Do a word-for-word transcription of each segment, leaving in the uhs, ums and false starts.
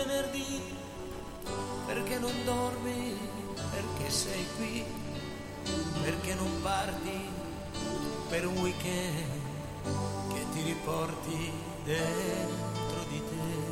venerdì, perché non dormi, perché sei qui, perché non parti per un weekend che ti riporti dentro di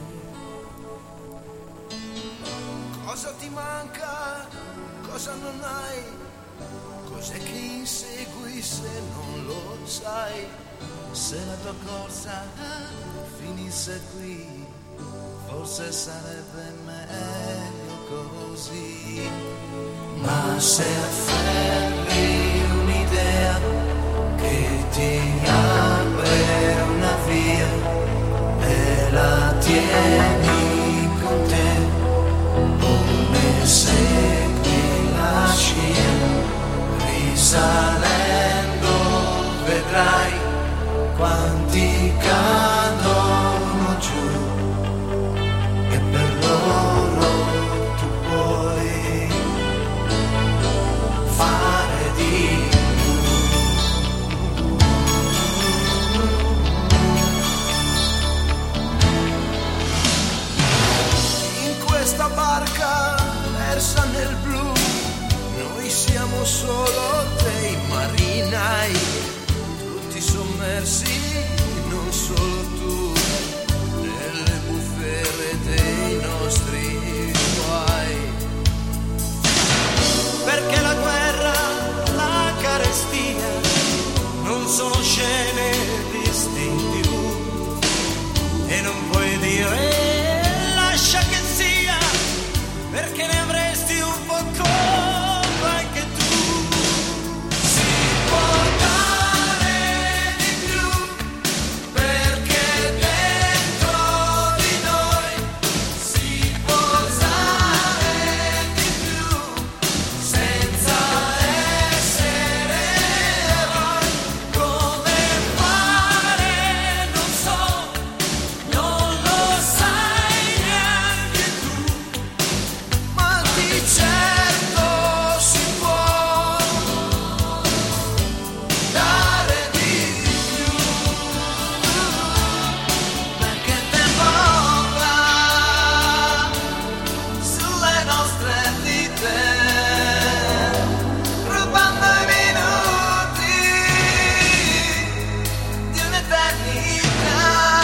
te. Cosa ti manca? Cosa non hai? Cos'è che insegui se non lo sai? Se la tua corsa finisse qui, forse sarebbe meglio così. Ma se afferri un'idea che ti apre una via e la tieni con te, come segui la scia, risalendo vedrai quanti cadono giù, e per loro tu puoi fare di più. In questa barca persa nel blu, noi siamo solo dei marinai, tutti sommersi, non solo tu, nelle bufere dei nostri guai. Perché la guerra, la carestia, non sono scene viste in tivù, e non puoi dire lascia che sia, perché ne avresti un po' colpa anche tu. Si può dare di più, perché dentro di noi si può usare di più, senza essere eroi. Come fare non so, non lo sai neanche tu, ma di certo si può dare di più, perché tempo va sulle nostre vite, rubando i minuti di un'eternità.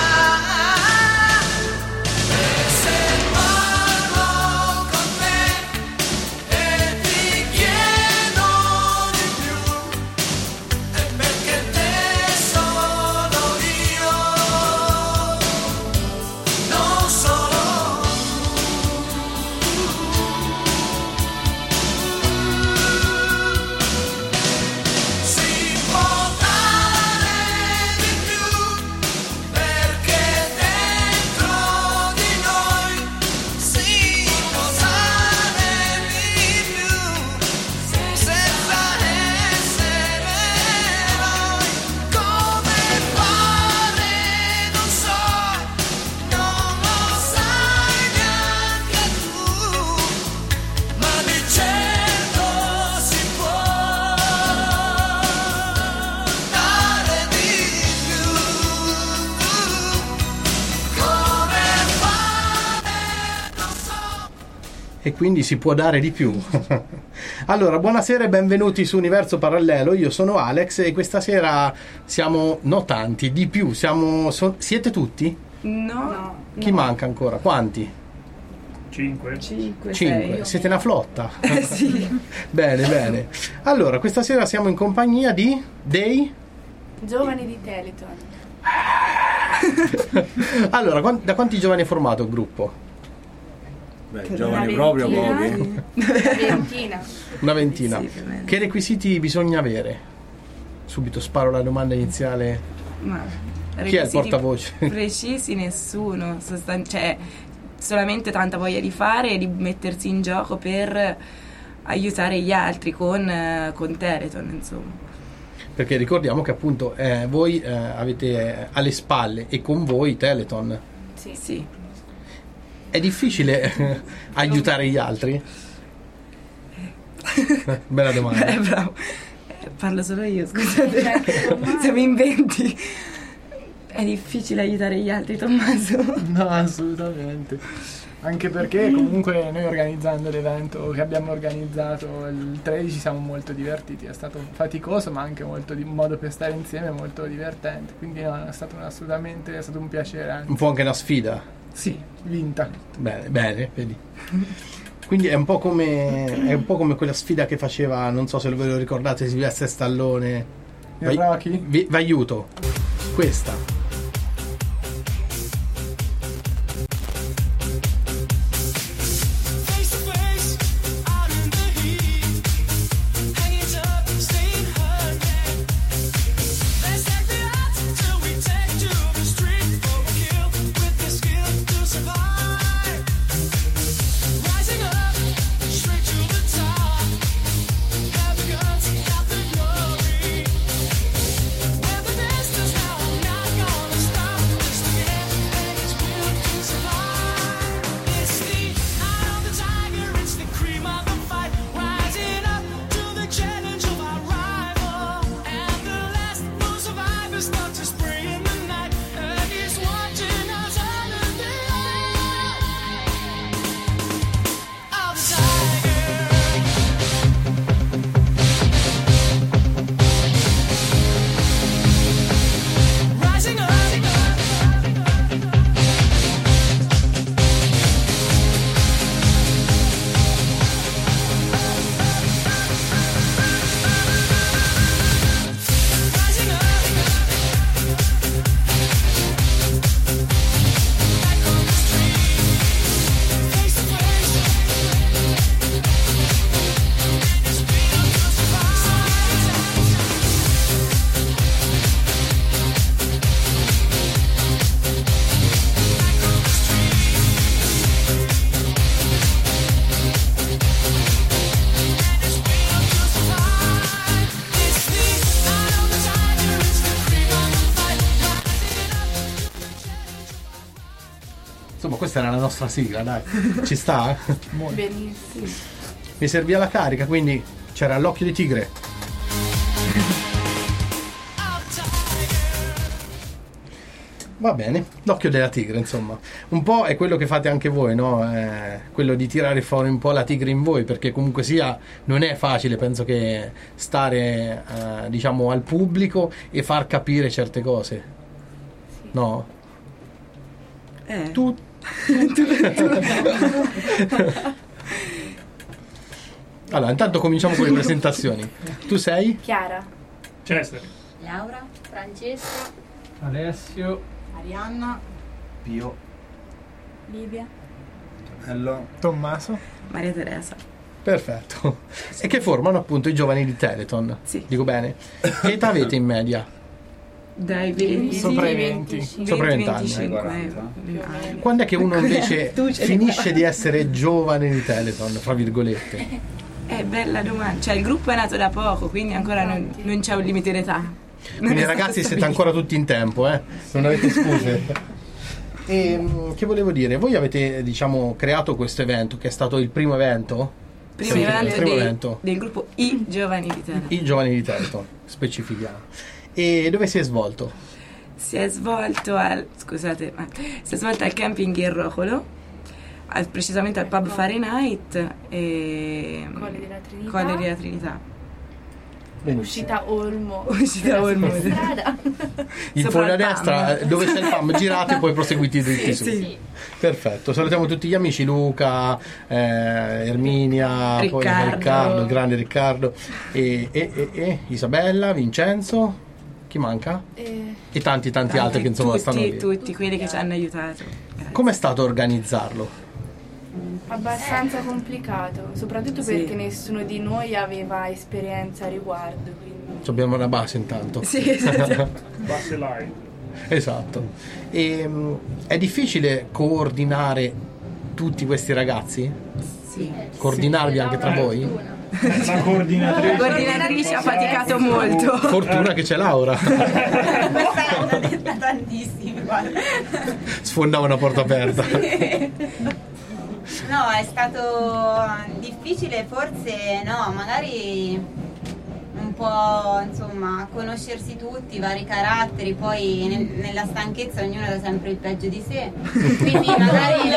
E se parlo con te e ti chiedo di più, è perché te sono io, non solo si può dare di più, perché dentro di noi si può usare di più, senza essere eroi. Come fare non so, non lo sai neanche tu, ma di certo si può dare di più. Come fare non so. E quindi si può dare di più. Allora, buonasera e benvenuti su Universo Parallelo. Io sono Alex e questa sera siamo no tanti, di più. Siamo so- siete tutti? No, Chi manca ancora? Quanti? cinque. cinque, Cinque. Siete una flotta? Eh sì. Bene, bene. Allora, questa sera siamo in compagnia di dei Giovani di Teleton. Allora, quan- da quanti giovani è formato il gruppo? Beh, giovani proprio ventina. pochi. Una ventina. Una ventina. Sì, più o meno. Che requisiti bisogna avere? Subito sparo la domanda iniziale. Ma Chi è il requisiti portavoce? precisi nessuno, sostan- cioè solamente tanta voglia di fare e di mettersi in gioco per aiutare gli altri con, eh, con Teleton, insomma. Perché ricordiamo che appunto eh, voi eh, avete alle spalle e con voi Teleton. Sì. Sì. È difficile eh, aiutare gli altri? Bella domanda. Eh, bravo. Eh, parlo solo io, scusate. Certo, ormai. Se mi inventi. È difficile aiutare gli altri, Tommaso. No, assolutamente. Anche perché comunque noi organizzando l'evento che abbiamo organizzato il tredici ci siamo molto divertiti, è stato faticoso ma anche molto di, un modo per stare insieme molto divertente, quindi no, è stato un, assolutamente è stato un piacere anche. Un po' anche una sfida. Sì, vinta. Bene, bene, vedi. Quindi è un po' come è un po' come quella sfida che faceva, non so se ve lo ricordate, Silvestre Stallone. Il Rocky? Vi, vi aiuto. Questa. Insomma, questa era la nostra sigla, dai. Ci sta? Benissimo. Mi serviva la carica, quindi c'era l'occhio di tigre. Va bene, l'occhio della tigre, insomma. Un po' è quello che fate anche voi, no? Eh, quello di tirare fuori un po' la tigre in voi, perché comunque sia non è facile, penso, che stare, eh, diciamo, al pubblico e far capire certe cose. No? Eh. Tu Allora, intanto cominciamo con le presentazioni. Tu sei? Chiara. Chester. Laura, Francesca, Alessio, Arianna, Pio. Livia. Ello. Tommaso. Maria Teresa. Perfetto. E che formano appunto i giovani di Teleton. Sì. Dico bene. Che età avete in media? Dai venti, Sopra i venti. Sopra i venti anni. venticinque anni. Quando è che uno invece Tu ce li finisce fai. di essere giovane di Teleton, fra virgolette? È bella domanda. Cioè, il gruppo è nato da poco, quindi ancora non, non c'è un limite d'età. Quindi ragazzi siete ancora tutti in tempo, eh? Non avete scuse. E mh, che volevo dire? Voi avete, diciamo, creato questo evento, che è stato il primo evento? Primo Sì, evento, il primo dei- evento. del gruppo I Giovani di Terra. I giovani di Teleton, specifichiamo. E dove si è svolto? Si è svolto al scusate, ma si è svolto al camping Il Rocolo, al- precisamente al pub Fahrenheit e Colle della Trinità. Colle della Trinità. Benissimo. Uscita Olmo. Uscita Della Olmo. superstrada. In Sopra fuori a il destra, PAM. eh, dove c'è il PAM, girate e poi proseguite dritti su. sì. Perfetto, salutiamo tutti gli amici, Luca, eh, Erminia, poi Riccardo. Riccardo, il grande Riccardo, e, e- e- e Isabella, Vincenzo, chi manca? Eh, E tanti tanti altri che insomma tutti, stanno lì. tutti quelli che ci hanno aiutato. Grazie. Com'è stato organizzarlo? abbastanza complicato, soprattutto Sì. perché nessuno di noi aveva esperienza a riguardo. Quindi. Ci abbiamo una base intanto. Sì, esatto. Basse live. Esatto. E, mh, è difficile coordinare tutti questi ragazzi? Sì. Coordinarvi anche tra voi? La coordinatrice. La coordinatrice ha faticato molto. Fortuna che c'è Laura. questa l'ho detta tantissimi, guarda. Sfondava una porta aperta. No, è stato difficile, forse no, magari un po', insomma, conoscersi tutti, i vari caratteri, poi nel- nella stanchezza ognuno dà sempre il peggio di sé, quindi magari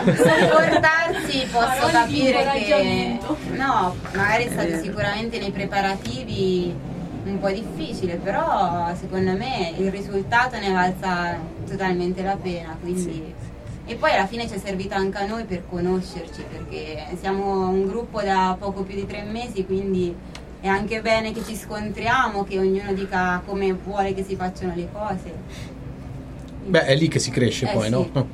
sopportarsi posso capire che no, magari è stato sicuramente nei preparativi un po' difficile, però secondo me il risultato ne valsa totalmente la pena, quindi e poi alla fine ci è servito anche a noi per conoscerci, perché siamo un gruppo da poco più di tre mesi, quindi è anche bene che ci scontriamo, che ognuno dica come vuole che si facciano le cose. Beh, è lì che si cresce Eh, poi, sì. no?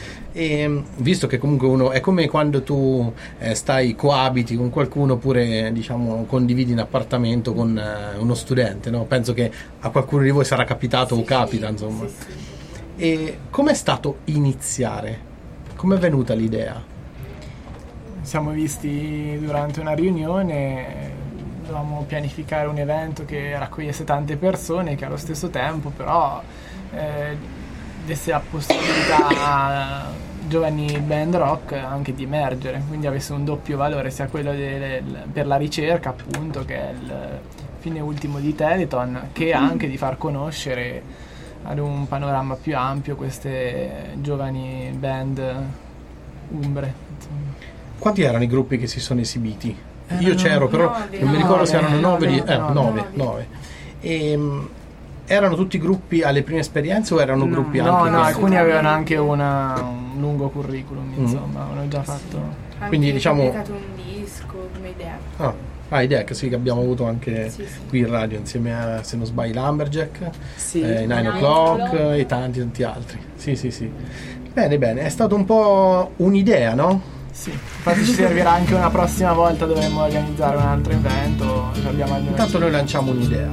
E visto che comunque uno è come quando tu eh, stai coabiti con qualcuno oppure diciamo condividi un appartamento con eh, uno studente, no? Penso che a qualcuno di voi sarà capitato o capita, insomma. Sì, sì. E com'è stato iniziare? Com'è venuta l'idea? Siamo visti durante una riunione, dovevamo pianificare un evento che raccogliesse tante persone, che allo stesso tempo però eh, desse la possibilità a giovani band rock anche di emergere, quindi avesse un doppio valore, sia quello del- per la ricerca appunto, che è il fine ultimo di Teleton, che anche di far conoscere ad un panorama più ampio queste giovani band umbre, insomma. Quanti erano i gruppi che si sono esibiti? Erano Io c'ero, però nove. non mi ricordo se erano Nove, nove, di- nove, eh, nove. nove, nove. Ehm, erano tutti gruppi alle prime esperienze o erano No. gruppi No, anche no, che- alcuni avevano anche una, un lungo curriculum, Mm. insomma, avevano già fatto. Anche Quindi, diciamo- pubblicato un disco come idea. Ah, ah, idea che sì, che abbiamo avuto anche Sì, sì. qui in radio insieme a, se non sbaglio, Lumberjack, Sì. eh, Nine Nine O'Clock O'Clock. e tanti tanti altri. Sì, sì, sì. Bene, bene, è stato un po' un'idea, no? Sì, infatti ci servirà anche una prossima volta, dovremmo organizzare un altro evento, ci abbiamo almeno- Intanto noi lanciamo un'idea.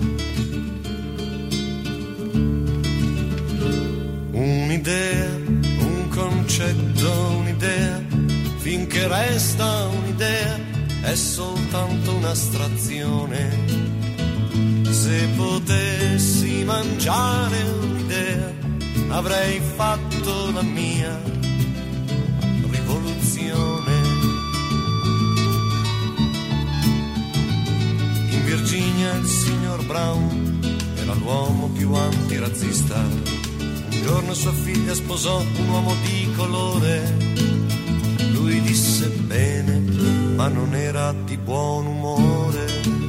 Un'idea, un concetto, un'idea, finché resta un'idea, è soltanto un'astrazione. Se potessi mangiare un'idea, avrei fatto la mia rivoluzione. In Virginia il signor Brown era l'uomo più antirazzista. Un giorno sua figlia sposò un uomo di colore. Lui disse bene, ma non era di buon umore.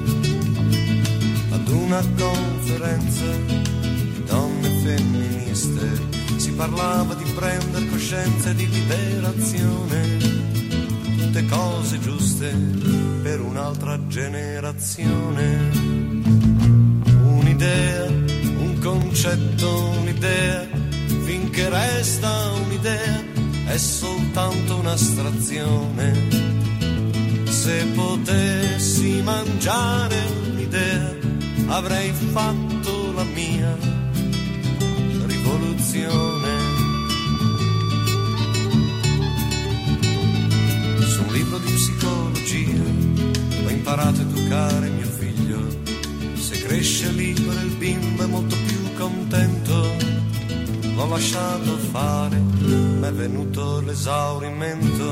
Ad una conferenza di donne femministe si parlava di prendere coscienza e di liberazione. Tutte cose giuste per un'altra generazione. Un'idea, un concetto, un'idea, finché resta un'idea, è soltanto un'astrazione. Se potessi mangiare un'idea, avrei fatto la mia rivoluzione. Su un libro di psicologia ho imparato a educare mio figlio. Se cresce libero il bimbo è molto più contento. L'ho lasciato fare, m'è venuto l'esaurimento.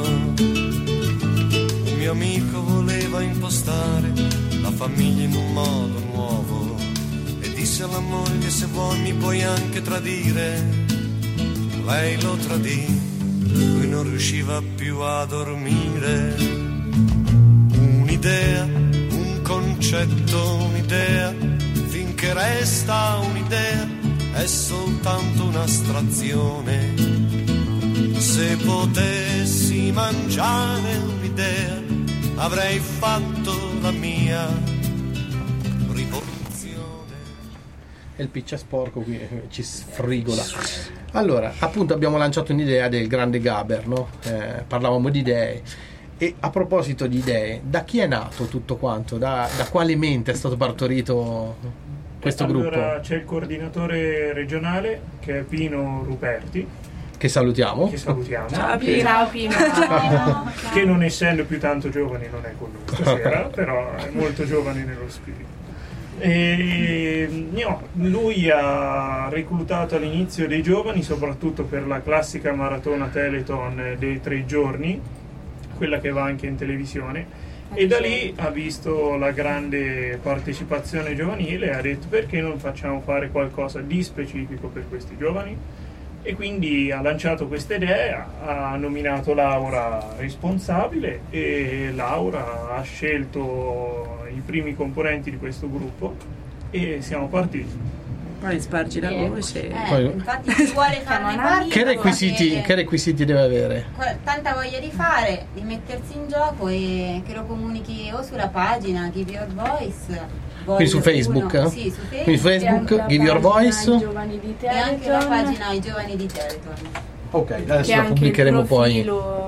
Un mio amico voleva impostare la famiglia in un modo nuovo e disse alla moglie: se vuoi mi puoi anche tradire. Lei lo tradì, lui non riusciva più a dormire. Un'idea, un concetto, un'idea, finché resta un'idea, è soltanto un'astrazione. Se potessi mangiare un'idea, avrei fatto la mia rivoluzione. E il piccia sporco qui eh, ci sfrigola. Allora, appunto abbiamo lanciato un'idea del grande Gaber, no? Eh, parlavamo di idee. E a proposito di idee, da chi è nato tutto quanto? Da, da quale mente è stato partorito questo Allora, gruppo? c'è il coordinatore regionale che è Pino Ruperti, Che salutiamo. che salutiamo, Ciao, che, Pino. Ciao Pino. che non essendo più tanto giovane non è con noi stasera, però è molto giovane nello spirito. E, no, lui ha reclutato all'inizio dei giovani, soprattutto per la classica maratona Teleton dei tre giorni, quella che va anche in televisione, E da lì ha visto la grande partecipazione giovanile e ha detto perché non facciamo fare qualcosa di specifico per questi giovani, e quindi ha lanciato questa idea, ha nominato Laura responsabile e Laura ha scelto i primi componenti di questo gruppo e siamo partiti. Poi spargi la Eh, voce. eh, Poi- infatti chi vuole farne parte Che requisiti, deve- che requisiti deve avere? que- tanta voglia di fare, di mettersi in gioco e che lo comunichi o sulla pagina Give Your Voice. Quindi su Facebook? Uno, sì, su Facebook. Quindi su Facebook, Give Your Voice. I giovani di E anche la Teleton, pagina I Giovani di Teleton. Ok, che adesso la anche il pubblicheremo poi. profilo,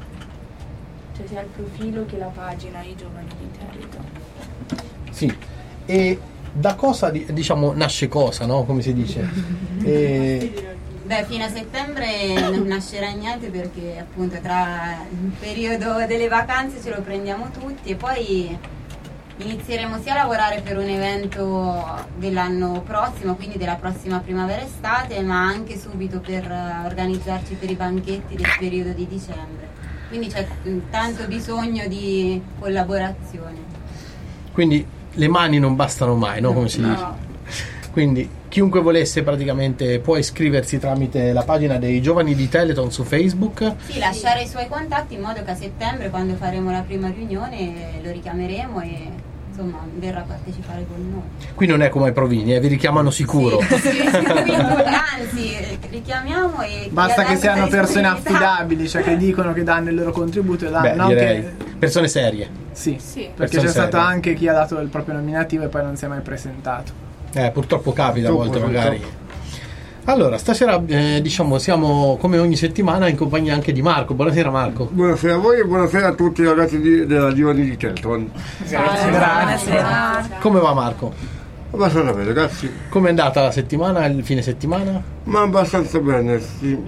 cioè sia il profilo che la pagina I Giovani di Teleton. Sì. E da cosa di- diciamo nasce cosa, no? Come si dice? E... Beh, fino a settembre non nascerà niente perché appunto tra il periodo delle vacanze ce lo prendiamo tutti e poi inizieremo sia a lavorare per un evento dell'anno prossimo, quindi della prossima primavera-estate, ma anche subito per eh, organizzarci per i banchetti del periodo di dicembre. Quindi c'è mm, tanto bisogno di collaborazione. Quindi le mani non bastano mai, no? Come si dice? Quindi chiunque volesse praticamente può iscriversi tramite la pagina dei Giovani di Teleton su Facebook. Sì, lasciare i suoi contatti in modo che a settembre, quando faremo la prima riunione, lo richiameremo e insomma verrà a partecipare con noi. Qui non è come ai provini, eh, vi richiamano sicuro. Sì, sì, quindi, anzi, richiamiamo e Basta che chi ha siano dato persone disponibilità- affidabili, cioè che dicono che danno il loro contributo e danno, Beh, non direi che- persone serie. Sì, Sì. perché Persone c'è stato serie. anche chi ha dato il proprio nominativo e poi non si è mai presentato. Eh, purtroppo capita a Purtroppo, volte magari. purtroppo. Allora, stasera eh, diciamo siamo come ogni settimana in compagnia anche di Marco. Buonasera Marco. Buonasera a voi e buonasera a tutti i ragazzi di- della Giovani di Teleton. Buonasera. Come va Marco? Abbastanza bene, ragazzi, Come è andata la settimana, il fine settimana? ma abbastanza bene, sì.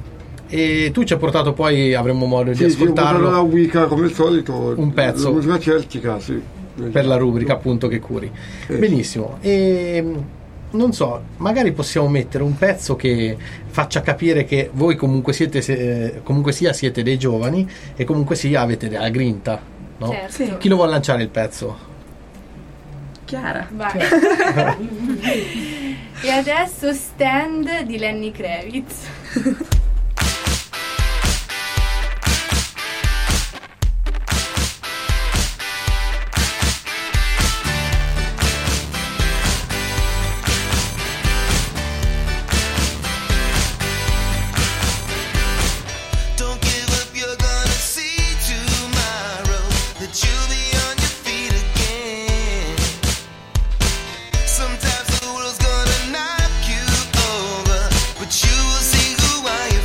E tu ci hai portato poi, avremo modo di Sì, sì, ho portato la ascoltarlo Wicca come al solito. Un pezzo. La musica celtica, sì. per la rubrica appunto che curi. Sì. Benissimo. E non so, magari possiamo mettere un pezzo che faccia capire che voi comunque siete se- comunque sia siete dei giovani e comunque sia avete della grinta, no? Certo. Sì. Chi lo vuole lanciare il pezzo? Chiara. Vai. E adesso Stand di Lenny Kravitz. Don't give up, you're gonna see tomorrow that you'll be on your feet again. Sometimes the world's gonna knock you over, but you will see who I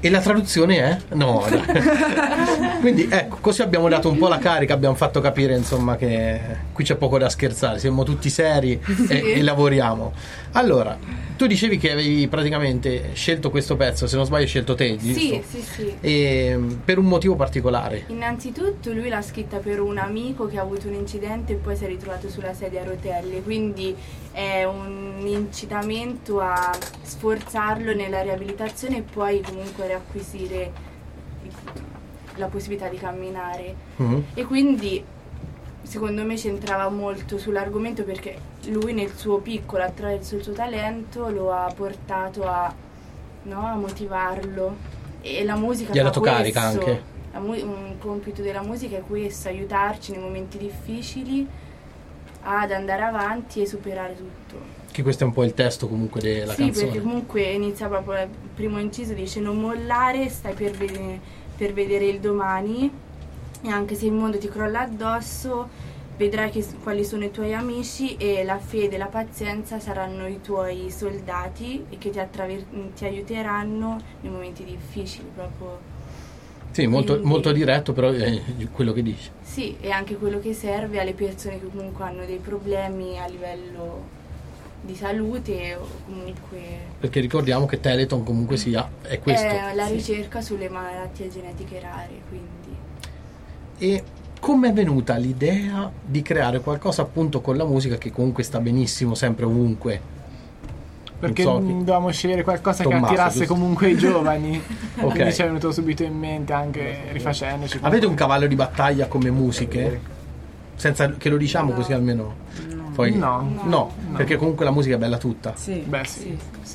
E la traduzione è? No. Quindi ecco, così abbiamo dato un po' la carica, abbiamo fatto capire insomma che qui c'è poco da scherzare, siamo tutti seri e, e lavoriamo. Allora, tu dicevi che avevi praticamente scelto questo pezzo, se non sbaglio hai scelto te, giusto? Sì, sì, sì. E, per un motivo particolare? Innanzitutto lui l'ha scritta per un amico che ha avuto un incidente e poi si è ritrovato sulla sedia a rotelle, quindi è un incitamento a sforzarlo nella riabilitazione e poi comunque riacquisire la possibilità di camminare. Mm-hmm. E quindi secondo me c'entrava molto sull'argomento perché lui nel suo piccolo, attraverso il suo talento, lo ha portato a, no, a motivarlo, e la musica gli ha dato questo, carica anche. La mu- un compito della musica è questo, aiutarci nei momenti difficili ad andare avanti e superare tutto. Che questo è un po' il testo comunque della sì, canzone. Sì, perché comunque inizia proprio il primo inciso, dice non mollare, stai per vedere, per vedere il domani, e anche se il mondo ti crolla addosso vedrai che, quali sono i tuoi amici, e la fede e la pazienza saranno i tuoi soldati e che ti, attraver- ti aiuteranno nei momenti difficili proprio. Sì, molto, Quindi, molto diretto, però è quello che dice. Sì, è anche quello che serve alle persone che comunque hanno dei problemi a livello di salute o comunque... Perché ricordiamo che Teleton comunque sia, è questo. È la sì. ricerca sulle malattie genetiche rare, quindi... E come è venuta l'idea di creare qualcosa appunto con la musica che comunque sta benissimo sempre ovunque? Perché so, dovevamo scegliere qualcosa Tommaso, che attirasse giusto? comunque i giovani. Ok. Quindi ci è venuto subito in mente, anche rifacendoci. Avete un cavallo di battaglia come musiche? Senza che lo diciamo No. così almeno. Poi, No. no, No. perché comunque la musica è bella tutta. Sì. Beh, sì. sì.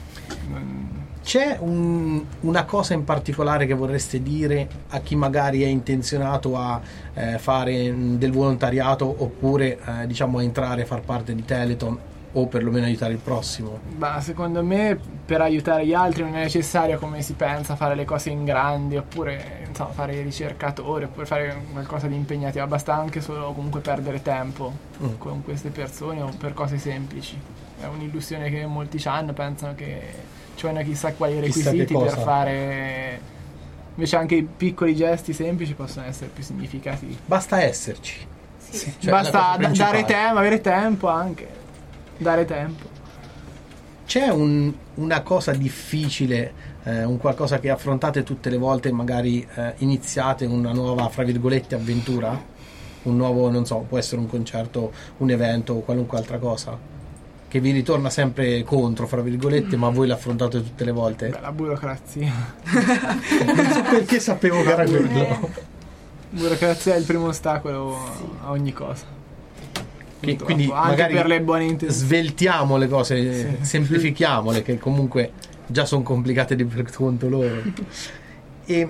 C'è un- una cosa in particolare che vorreste dire a chi magari è intenzionato a eh, fare mh, del volontariato oppure eh, diciamo a entrare a far parte di Teleton o perlomeno aiutare il prossimo? Ma secondo me per aiutare gli altri non è necessario, come si pensa, fare le cose in grandi oppure insomma, fare i ricercatori oppure fare qualcosa di impegnativo. Basta anche solo comunque perdere tempo Mm. con queste persone o per cose semplici. È un'illusione che molti hanno, pensano che ci vogliono chissà quali Chissà che requisiti per cosa. fare. Invece anche i piccoli gesti semplici possono essere più significativi. Basta esserci. Sì. Cioè, la Basta cosa da- principale. dare tempo, avere tempo anche. Dare tempo. C'è un- una cosa difficile, eh, un qualcosa che affrontate tutte le volte, magari eh, iniziate una nuova, fra virgolette, avventura? Un nuovo, non so, può essere un concerto, un evento o qualunque altra cosa? Che vi ritorna sempre contro, fra virgolette, ma voi l'affrontate tutte le volte? Beh, la burocrazia. Non so perché sapevo che era quello. Burocrazia è il primo ostacolo a ogni cosa. Che, Purtroppo, quindi anche magari per le buone intenzioni. sveltiamo le cose, Sì. semplifichiamole, che comunque già sono complicate di per conto loro. E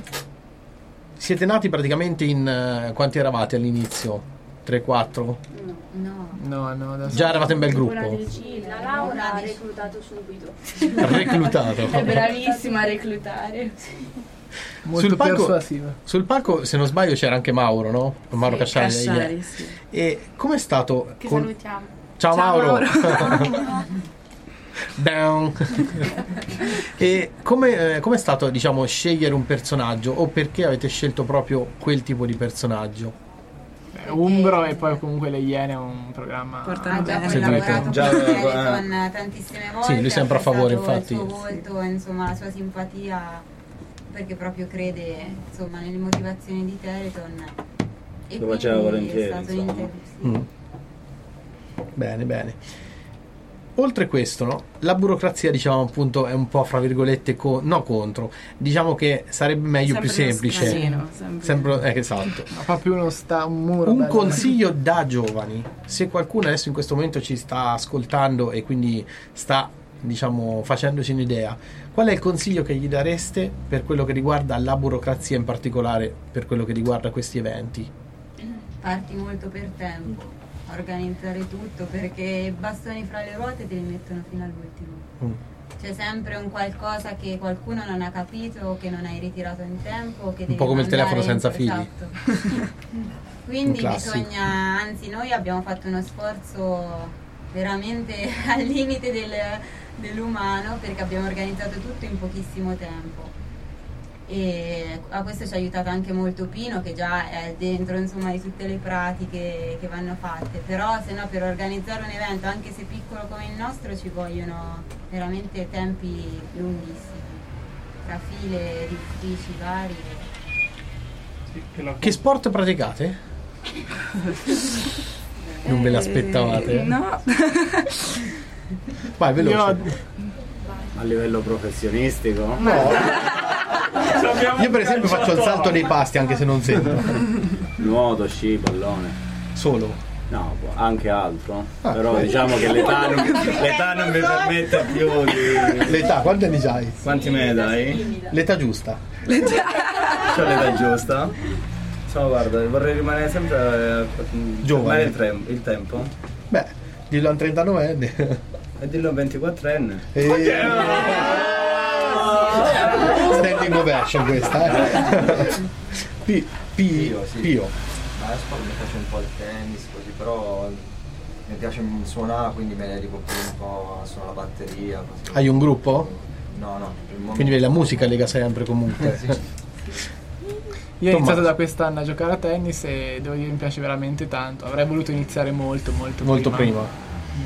siete nati praticamente in eh, quanti eravate all'inizio? tre quattro? No. No, no, adesso Già eravate un bel Una gruppo? decina. La Laura Una ha di- reclutato subito. Reclutato. È bravissima a reclutare. molto sul palco- persuasiva. Sul palco, se non sbaglio, c'era anche Mauro, no? Mauro Sì, Casciari. Casciari, sì. E com'è stato? Che con- salutiamo. Ciao, Ciao, Mauro. Mauro. Down. E come è stato, diciamo, scegliere un personaggio, o perché avete scelto proprio quel tipo di personaggio? Eh, Umbro e poi comunque Le Iene è un programma. Portano Ha già bene. poi lavorato Già, con eh, Teleton tantissime volte. Sì, lui sempre ha a favore, apprezzato infatti. il suo volto, insomma, la sua simpatia, perché proprio crede, insomma, nelle motivazioni di Teleton. E Lo faceva quindi volentieri, è stato insomma. inter- sì. Mm. Bene, bene. Oltre questo, no? La burocrazia, diciamo, appunto, è un po', fra virgolette, co- no contro. Diciamo che sarebbe meglio Sempre più uno semplice. casino, sempre. Sempre, eh, esatto. Ma proprio uno sta un muro. Un bello. consiglio da giovani, se qualcuno adesso in questo momento ci sta ascoltando e quindi sta, diciamo, facendoci un'idea, qual è il consiglio che gli dareste per quello che riguarda la burocrazia, in particolare per quello che riguarda questi eventi? Parti molto per tempo, organizzare tutto, perché i bastoni fra le ruote te li mettono fino all'ultimo. Mm. C'è sempre un qualcosa che qualcuno non ha capito, che non hai ritirato in tempo, che devi po' come il mandare telefono senza figli. Esatto. Quindi Un classico. bisogna, anzi noi abbiamo fatto uno sforzo veramente al limite del- dell'umano, perché abbiamo organizzato tutto in pochissimo tempo. e a questo ci ha aiutato anche molto Pino, che già è dentro insomma di tutte le pratiche che vanno fatte, però se no per organizzare un evento anche se piccolo come il nostro ci vogliono veramente tempi lunghissimi, tra file di uffici vari. Che sport praticate? Non ve l'aspettavate? Eh, no. Vai, veloce. Io- A livello professionistico? No. Io per esempio faccio il salto dei pasti anche se non sento. Nuoto, sci, pallone. Solo? No, anche altro. Ah, Però beh. diciamo che l'età non, l'età non mi permette più di... L'età, quanti anni hai? Quanti me ne dai? L'età giusta. C'ho l'età giusta? So, guarda, vorrei rimanere sempre eh, Giovane. fermare il, tre- il tempo. Beh, dillo a un trentanovenne. E dillo a un ventiquattrenne. E... Standing ovation questa, eh. P- P- Pio, sì. Pio. Ma adesso mi piace un po' il tennis così, però mi piace suonare, quindi me ne dedico più un po' a suonare la batteria. Così. Hai un gruppo? No, no. il momento- Quindi vedi, la musica lega sempre comunque. Sì. Io ho Tommaso. iniziato da quest'anno a giocare a tennis e devo dire che mi piace veramente tanto. Avrei voluto iniziare molto, molto, Molto prima. prima.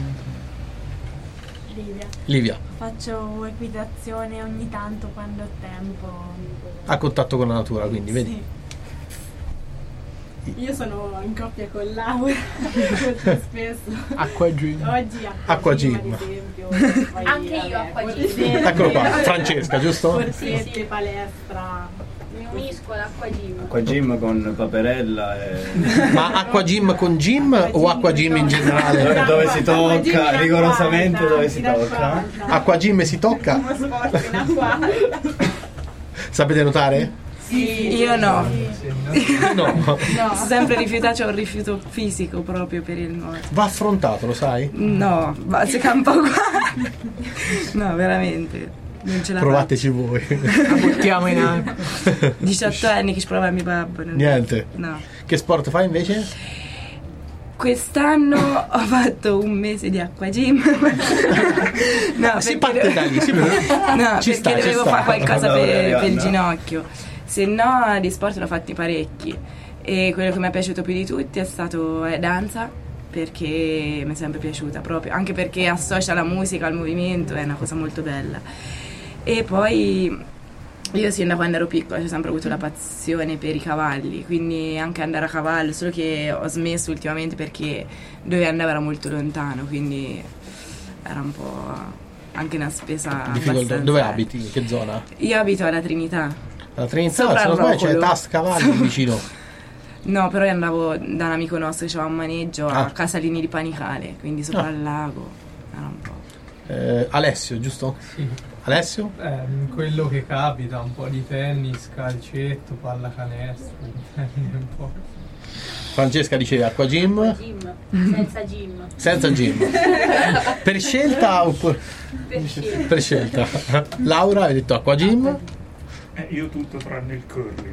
Livia. Livia, Faccio equitazione ogni tanto quando ho tempo. a contatto con la natura, quindi vedi. Sì. Io sono in coppia con Laura molto spesso. Acqua gym. Oggi Acqua gym. ad esempio. Poi, Anche io vabbè, acqua gym. corsette, Eccolo qua, Francesca, giusto? corsette, Sì, sì. palestra. Mi unisco all'acqua gym. Acqua gym con Paperella e... Ma acqua gym con gym o acqua gym in generale? Dove, dove si Acqua gym tocca, in rigorosamente acquata, dove si in tocca. acquata. Acqua gym si tocca? Uno sport in acqua. Sapete nuotare? Sì, io no. No. No, ho sempre rifiutato, c'ho un rifiuto fisico proprio per il nuoto. Va affrontato, lo sai? No, va, si campa qua. No, veramente. Non ce la Provateci voi. La buttiamo in acqua. faccio. diciotto anni che ci prova mio babbo. non- Niente. No. Che sport fai invece? Quest'anno ho fatto un mese di acqua gym. No, Si perché parte da lì, si parte. No, Ci perché sta, ci dovevo sta. fare qualcosa Allora, per, Arianna. per il ginocchio. Se no, di sport ne ho fatti parecchi. E quello che mi è piaciuto più di tutti è stato è danza, perché mi è sempre piaciuta proprio, anche perché associa la musica al movimento, è una cosa molto bella. E poi io sin da quando ero piccola ho sempre avuto la passione per i cavalli, quindi anche andare a cavallo, solo che ho smesso ultimamente perché dove andavo era molto lontano, quindi era un po' anche una spesa Difficoltà. abbastanza- Dove abiti? Che zona? Io abito alla Trinità. La Trinità, Sopra se non il sbaglio c'è Rocolo. Tas Cavalli vicino. No, però io andavo da un amico nostro che aveva un maneggio Ah. a Casalini di Panicale, quindi sopra Ah. il lago. Era un po'. Eh, Alessio, giusto? Sì. Alessio? Eh, quello che capita, un po' di tennis, calcetto, pallacanestro, dipende un po'. Francesca dice acqua gym. Gym, senza gym. Senza gym. Per scelta oppure Per scelta. per scelta? Laura hai detto acqua gym. Eh, io tutto tranne il curling.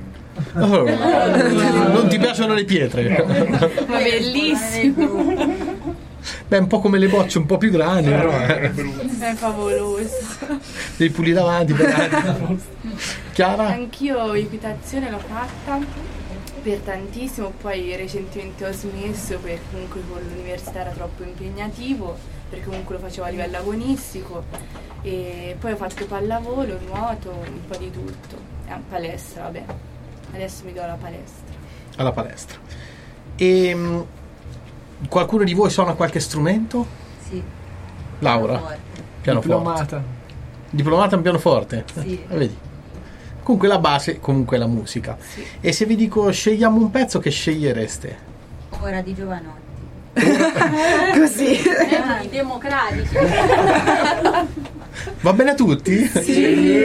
Oh, non ti piacciono le pietre? Ma bellissimo. Beh, un po' come le bocce, un po' più grandi, però È eh. brutto. È favoloso. devi pulire davanti. per- Chiara? Anch'io equitazione l'ho fatta per tantissimo, poi recentemente ho smesso perché comunque con l'università era troppo impegnativo, perché comunque lo facevo a livello agonistico, e poi ho fatto pallavolo, nuoto, un po' di tutto, e palestra, vabbè, adesso mi do alla palestra. Alla palestra. E mh, qualcuno di voi suona qualche strumento? Sì. Laura? Forte. Pianoforte. Diplomata. Diplomata in pianoforte? Sì. Eh, vedi. Comunque la base comunque è la musica. Sì. E se vi dico scegliamo un pezzo, che scegliereste? Ora di Giovanotti. Così. Eh, democratici. Va bene a tutti? Sì.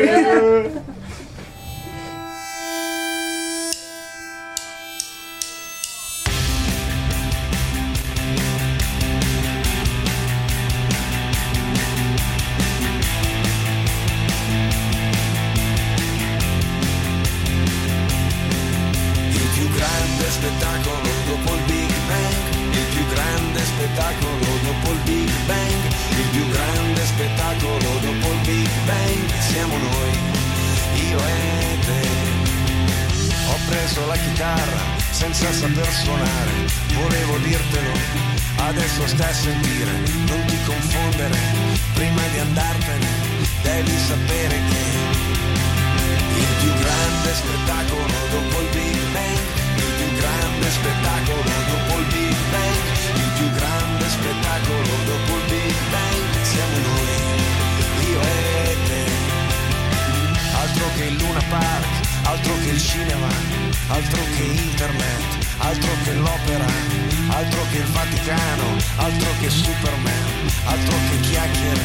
Il più grande spettacolo dopo il Big Bang, il più grande spettacolo dopo il Big Bang, il più grande spettacolo dopo il Big Bang, siamo noi, io e te. la chitarra senza saper suonare. Volevo dirtelo, adesso stai a sentire, non ti confondere, prima di andartene devi sapere che il più grande spettacolo dopo il Big Bang, il più grande spettacolo dopo il Big Bang, il più grande spettacolo dopo il Big Bang siamo noi, io e te. Altro che il Luna Park, altro che il cinema, altro che internet, altro che l'opera, altro che il Vaticano, altro che Superman, altro che chiacchiere.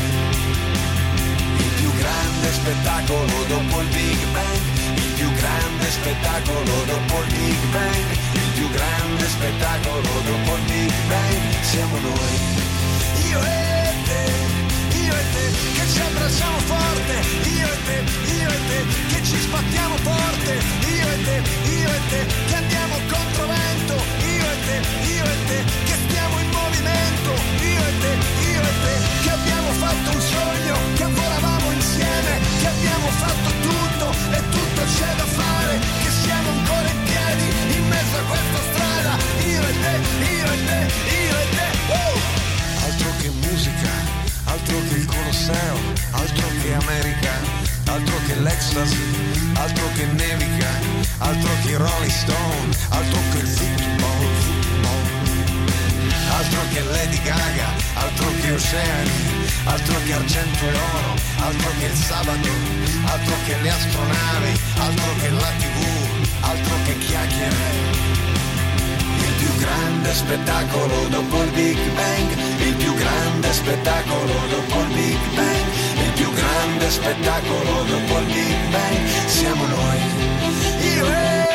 Il più grande spettacolo dopo il Big Bang, il più grande spettacolo dopo il Big Bang, il più grande spettacolo dopo il Big Bang siamo noi, io e te, io e te, che ci abbracciamo forte, io e te, io e te, che ci sbattiamo forte, io e te, io e te, che andiamo controvento, io e te, io e te, che stiamo in movimento, io e te, io e te, che abbiamo fatto un sogno, che volavamo insieme, che abbiamo fatto tutto e tutto c'è da fare, che siamo ancora in piedi in mezzo a questa strada, io e te, io e te, io e te, uh! Altro che musica, altro che il Colosseo, altro che America, altro che l'ecstasy, altro che nevica, altro che i Rolling Stone, altro che il football, football, altro che Lady Gaga, altro che oceani, altro che argento e oro, altro che il sabato, altro che le astronavi, altro che la tivù, altro che chiacchiere. Il più grande spettacolo dopo il Big Bang, il più grande spettacolo dopo il Big Bang, il più grande spettacolo dopo il Big Bang siamo noi, io e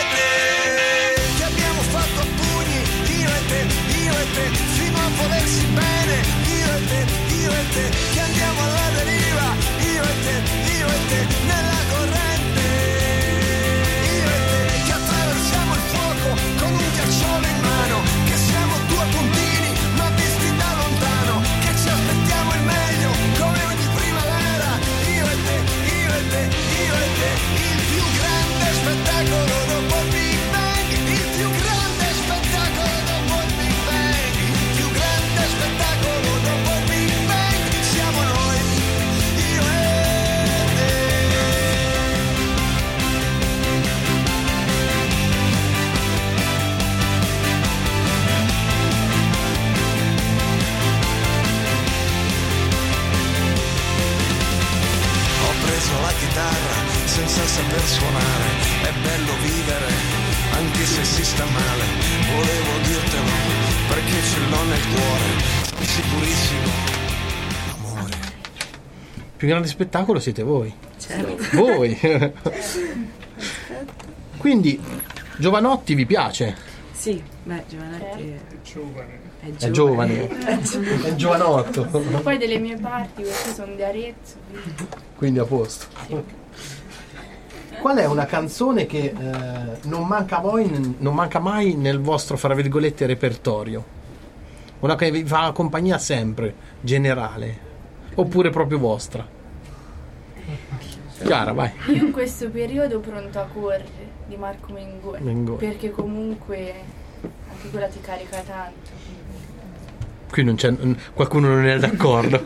te, che abbiamo fatto a pugni, io e te, io e te, fino a volersi bene, io e te, io e te, che andiamo alla deriva, io e te, io e te, nella corrente, io e te, che attraversiamo il fuoco con un ghiacciolo in mano, che siamo due puntini ma visti da lontano, che ci aspettiamo il meglio come ogni primavera, io e te, io e te, io e te, il più grande spettacolo dopo il Big Bang, il più grande spettacolo dopo il Big Bang, il più grande spettacolo dopo il Big Bang siamo noi, io e te. Ho preso la chitarra senza saper suonare, è bello vivere anche se si sta male, volevo dirtelo perché ce l'ho nel cuore, sicurissimo, amore. Il più grande spettacolo siete voi. Certo. Voi. Quindi Giovanotti vi piace? Sì, beh, Giovanotti è giovane. È È giovane. giovane. È giovanotto. Poi delle mie parti, queste sono di Arezzo. Quindi a posto. Qual è una canzone che eh, non manca a voi, non manca mai nel vostro, fra virgolette, repertorio? Una che vi fa compagnia sempre, generale, oppure proprio vostra? Chiara, vai. Io in questo periodo Pronto a correre di Marco Mengoni, Mengoni. perché comunque anche quella ti carica tanto. Qui non c'è, qualcuno non è d'accordo.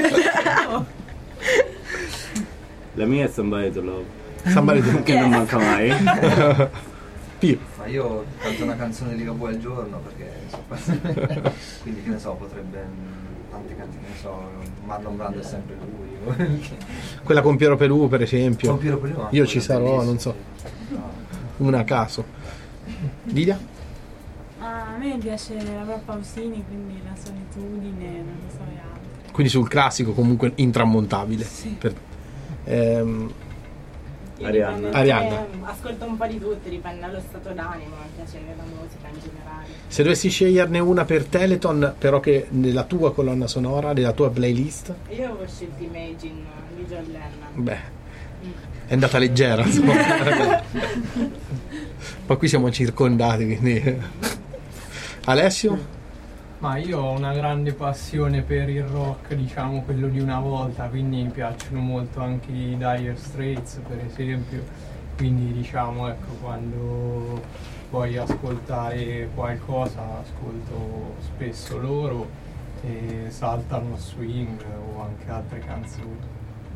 La mia è Somebody to Love. Somebody to Love. Che non manca mai. Pio. Ma io canto una canzone di Ligabue al giorno perché so, quindi che ne so, potrebbe tante canzoni, che ne so, Marlon Brando è sempre lui. Quella con Piero Pelù, per esempio. Con Piero Pelù, Io ci sarò, bellissimo. non so. Una a caso. Lidia? A me piace Laura Pausini, quindi La solitudine, non lo so, gli altri. Quindi sul classico comunque intramontabile. Sì. Per, ehm, Arianna. Dipende- Arianna. eh, ascolto un po' di tutto, dipende dallo stato d'animo, mi piace la musica in generale. Se dovessi sceglierne una per Teleton, però che nella tua colonna sonora, nella tua playlist, Io avevo scelto Imagine di John Lennon. beh, è andata leggera, insomma. Poi qui siamo circondati, quindi. Alessio? Ma io ho una grande passione per il rock, diciamo quello di una volta, quindi mi piacciono molto anche i Dire Straits, per esempio, quindi diciamo ecco, quando voglio ascoltare qualcosa ascolto spesso loro e saltano swing o anche altre canzoni.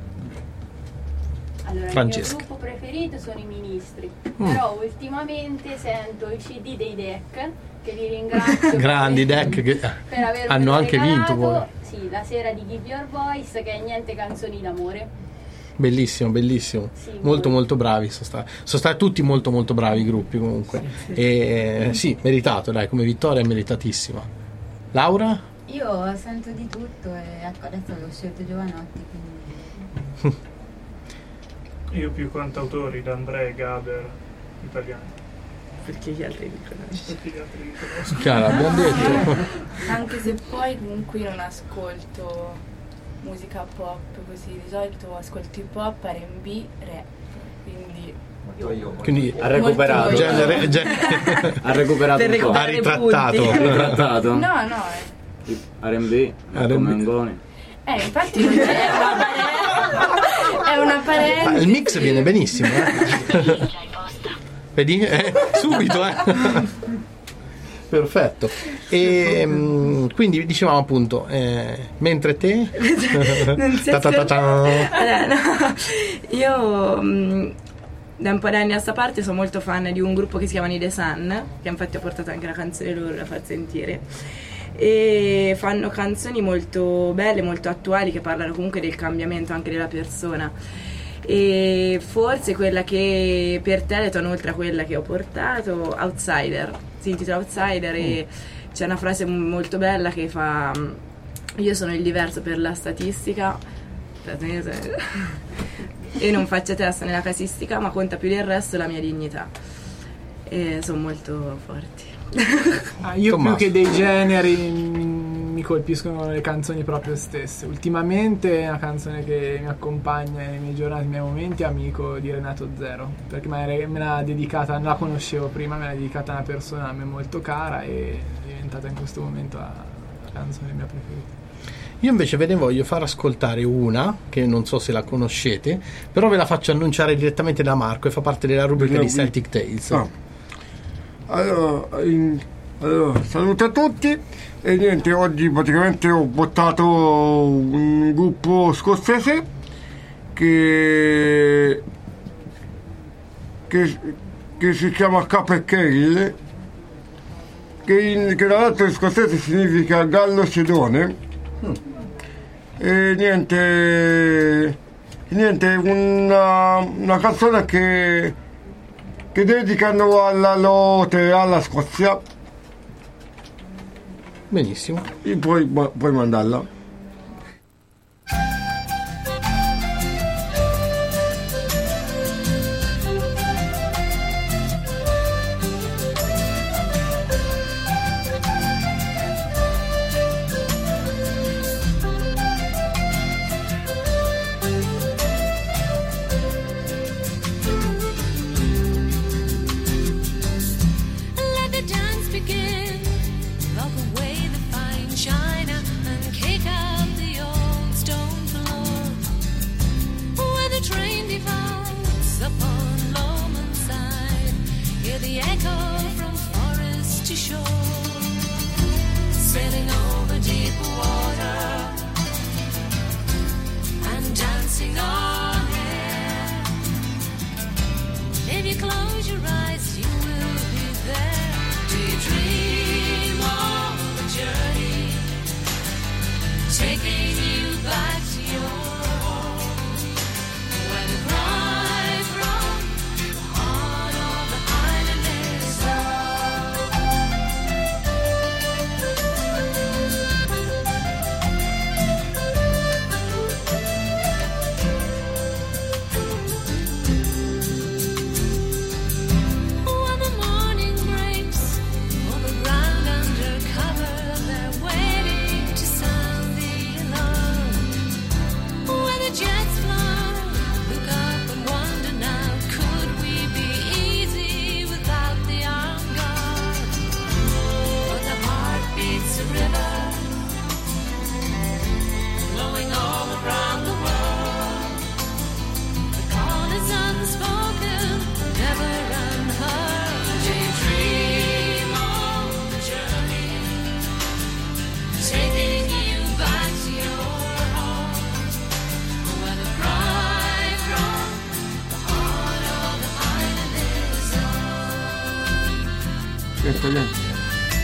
Allora, Francesca. il mio gruppo preferito sono i Ministri, Mm. però ultimamente sento i C D dei Deck, che li ringrazio Grandi per, Deck che per avermelo hanno anche regalato. vinto poi. Sì, la sera di Give Your Voice, che è niente canzoni d'amore. Bellissimo, bellissimo. Sì, molto molto. molto bravi. Sono stati, sono stati tutti molto molto bravi i gruppi comunque. Sì, sì. E sì, meritato, dai, come vittoria è meritatissima. Laura? Io sento di tutto e ecco adesso ho scelto Giovanotti, quindi Io più cantautori, D'Andrea e Gaber, italiani. Perché gli altri dicono. Perché gli altri li conosco. Chiara, abbiamo detto. Anche se poi comunque io non ascolto musica pop così, di solito ascolto hip hop, R and B, rap, quindi Quindi ha recuperato. Molto genere, genere- Ha recuperato Per un po'. ha recuperare ritrattato. punti. Ha ritrattato. No, no, eh. R and B, Marco Mengoni. Eh, infatti non c'è, è una parente. È una parente. Ah, il mix viene benissimo, eh. Vedi? Eh, subito, eh. Perfetto. E mm, quindi dicevamo appunto, eh, mentre te Non si Ta ta ta ta. Allora, no. Io mh, da un po' di anni a sta parte sono molto fan di un gruppo che si chiamano i The Sun, che infatti ho portato anche la canzone loro da far sentire, e fanno canzoni molto belle, molto attuali, che parlano comunque del cambiamento anche della persona. E forse quella che per Teleton, oltre a quella che ho portato, Outsider, si intitola Outsider, e c'è una frase molto bella che fa: io sono il diverso per la statistica e non faccio testa nella casistica, ma conta più del resto la mia dignità. E sono molto forti. Ah, io Tommaso. più che dei generi m- mi colpiscono le canzoni proprio stesse. Ultimamente una canzone che mi accompagna nei miei giornati, nei miei momenti, è Amico di Renato Zero, perché me l'ha- me l'ha dedicata, non la conoscevo prima, me l'ha dedicata una persona a me molto cara e è diventata in questo momento la, la canzone mia preferita. Io invece ve ne voglio far ascoltare una che non so se la conoscete, però ve la faccio annunciare direttamente da Marco e fa parte della rubrica di Celtic Tales. Ah. Allora, in- allora, saluto a tutti e niente, oggi praticamente ho portato un gruppo scozzese che, che, che si chiama Capercaillie, che, in, che tra l'altro in scozzese significa gallo sedone. E niente, niente una, una canzone che, che dedicano alla lotte alla Scozia. Benissimo. E puoi, puoi mandarla. Let the dance begin. Rock away the fine china and kick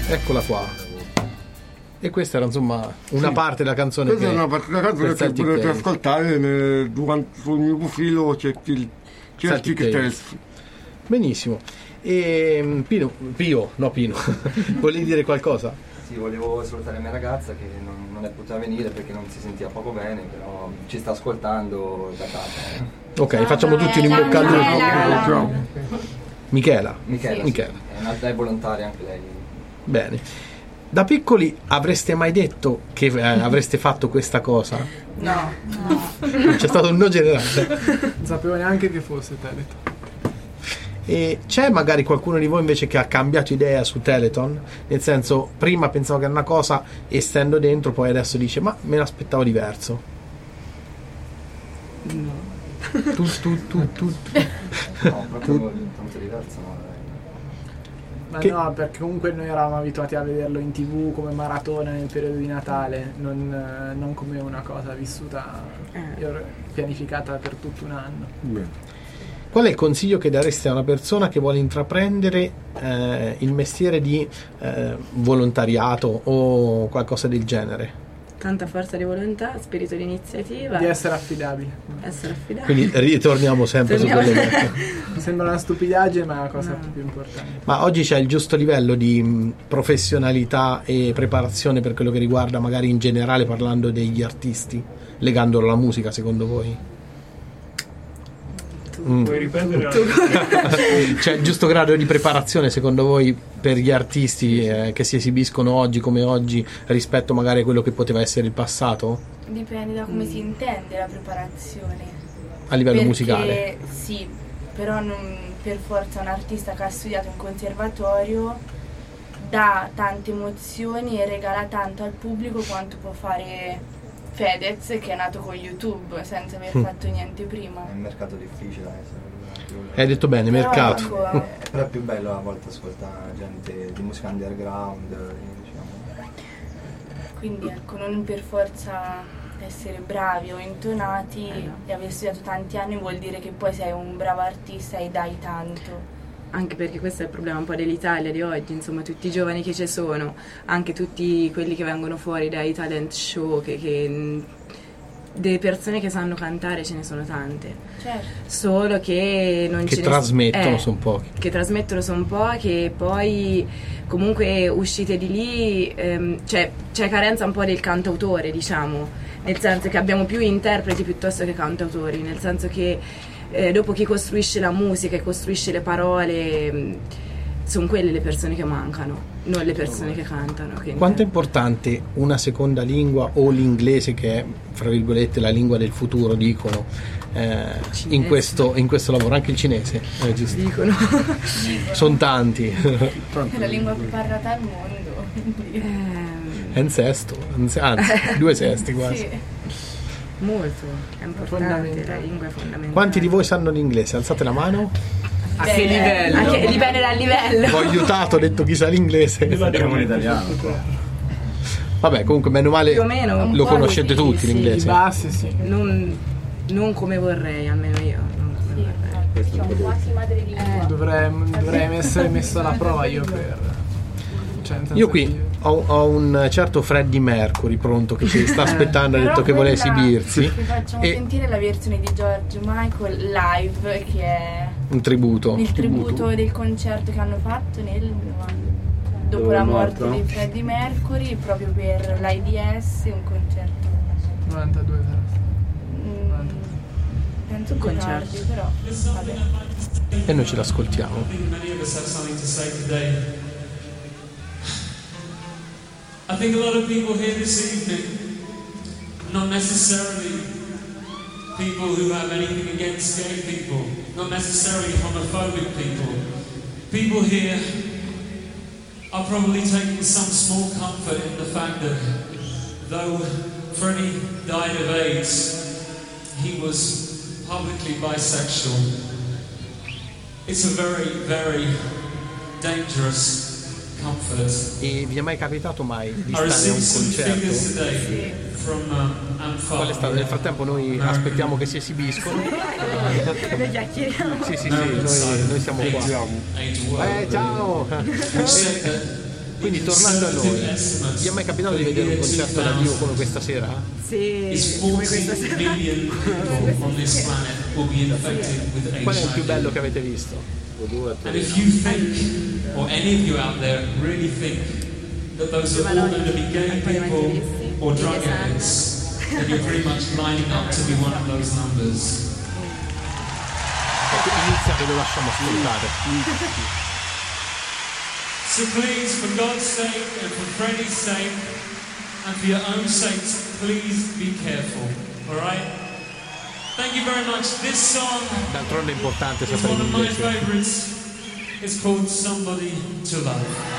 Eccola qua. E questa era insomma una Sì. parte della canzone. Questa che è una parte della canzone per che Celtic potete Tales. ascoltare nel- durante, sul mio profilo Celtic, Celtic Celtic Tales. Benissimo. E Pino, Pio, no Pino, volevi dire qualcosa? Sì, volevo salutare mia ragazza che non, non è potuta venire perché non si sentiva poco bene, però ci sta ascoltando da casa. Ok, facciamo tutti un in bocca al lupo. Michela. Michela, sì. Michela. È, una, è volontaria anche lei. Bene. Da piccoli avreste mai detto che eh, avreste fatto questa cosa? No. C'è stato un no generale. Non sapevo neanche che fosse Teleton. E c'è magari qualcuno di voi invece che ha cambiato idea su Teleton? Nel senso, prima pensavo che era una cosa e stando dentro poi adesso dice ma me l'aspettavo diverso. No. Tu, tu, tu, tu, tu. No, proprio tanto diverso, no? Ma Che- no, perché comunque noi eravamo abituati a vederlo in tv come maratona nel periodo di Natale, non, eh, non come una cosa vissuta e or- pianificata per tutto un anno. Qual è il consiglio che dareste a una persona che vuole intraprendere eh, il mestiere di eh, volontariato o qualcosa del genere? Tanta forza di volontà, spirito di iniziativa. Di essere affidabili. Essere affidabili. Quindi ritorniamo sempre Torniamo- su quelle Sembra una stupidaggine, ma è la cosa più importante. Ma oggi c'è il giusto livello di mh, professionalità e preparazione per quello che riguarda magari in generale parlando degli artisti, legandolo alla musica secondo voi? Mm. Puoi ripetere? C'è il giusto grado di preparazione secondo voi per gli artisti eh, che si esibiscono oggi come oggi rispetto magari a quello che poteva essere il passato Dipende da come si intende la preparazione. a livello Perché, musicale? Sì, però non per forza un artista che ha studiato in conservatorio dà tante emozioni e regala tanto al pubblico quanto può fare Fedez, che è nato con YouTube senza aver Mm. fatto niente prima. È un mercato difficile adesso. Hai detto bene, Però, mercato. ecco, Però è più bello a volte ascoltare gente di musica underground, diciamo. Quindi ecco, non per forza essere bravi o intonati e aver studiato tanti anni vuol dire che poi sei un bravo artista e dai tanto. Anche perché questo è il problema un po' dell'Italia di oggi, insomma tutti i giovani che ci sono, anche tutti quelli che vengono fuori dai talent show, che, che mh, delle persone che sanno cantare ce ne sono tante, Certo. solo che non Che ce ne trasmettono eh, sono pochi. che trasmettono sono pochi e poi comunque uscite di lì ehm, cioè, c'è carenza un po' del cantautore, diciamo, nel senso che abbiamo più interpreti piuttosto che cantautori, nel senso che eh, dopo chi costruisce la musica e costruisce le parole sono quelle le persone che mancano, non le persone che cantano. Quindi. Quanto è importante una seconda lingua o l'inglese, che è fra virgolette la lingua del futuro, dicono, eh, in, questo, in questo lavoro? Anche il cinese, eh, giusto? Dicono. Sono tanti. È la lingua più parlata al mondo. quindi- È un sesto, un se- anzi due sesti quasi. Sì. Molto, è importante, la lingua è fondamentale. Quanti di voi sanno l'inglese? Alzate la mano. A che livello? A che livello da livello? Ho aiutato, ho detto chi sa l'inglese. Parliamo in italiano. Vabbè, comunque meno male Più o meno, un lo po' conoscete sì, tutti sì, l'inglese. i bassi, sì. Non, non come vorrei, almeno io. Non come vorrei. Siamo quasi madrelingua. Dovrei, dovrei essere messo alla prova io per... Cioè, nel senso Io qui che- ho, ho un certo Freddie Mercury pronto che ci sta aspettando, ha Però detto che vuole quella- esibirsi. Vi facciamo E sentire la versione di George Michael live, che è un tributo. il tributo del concerto che hanno fatto nel dopo Dove è la morte morto? di Freddie Mercury, proprio per l'A I D S, un concerto. novantadue Mm, penso più tardi, però vabbè. E noi ce l'ascoltiamo. Many of us have something to say today. I think a lot of people here this evening, not necessarily people who have anything against gay people, not necessarily homophobic people. People here are probably taking some small comfort in the fact that though Freddie died of AIDS, he was publicly bisexual. It's a very, very dangerous comfort. E vi è mai capitato mai di I stare a received un some figures concerto? today from uh, Anfa. Qual è stato? Nel frattempo noi aspettiamo che si esibiscono. Noi chiacchieriamo. Sì, sì, sì, noi, noi siamo qua. Eh, ciao! Who said that Quindi tornando a noi, vi è mai capitato di vedere un concerto dal vivo come questa sera? Sì, come questa sera. Qual è il più bello che avete visto? And if you think, or any of you out there really think that those are all going to be gay people or drug addicts, then you're pretty much lining up to be one of those numbers. Inizia che lo lasciamo ascoltare. So please, for God's sake and for Freddie's sake and for your own sakes, please be careful, alright? Thank you very much. This song D'altronde è importante is sapere one of my l'inglese. favorites. It's called Somebody to Love.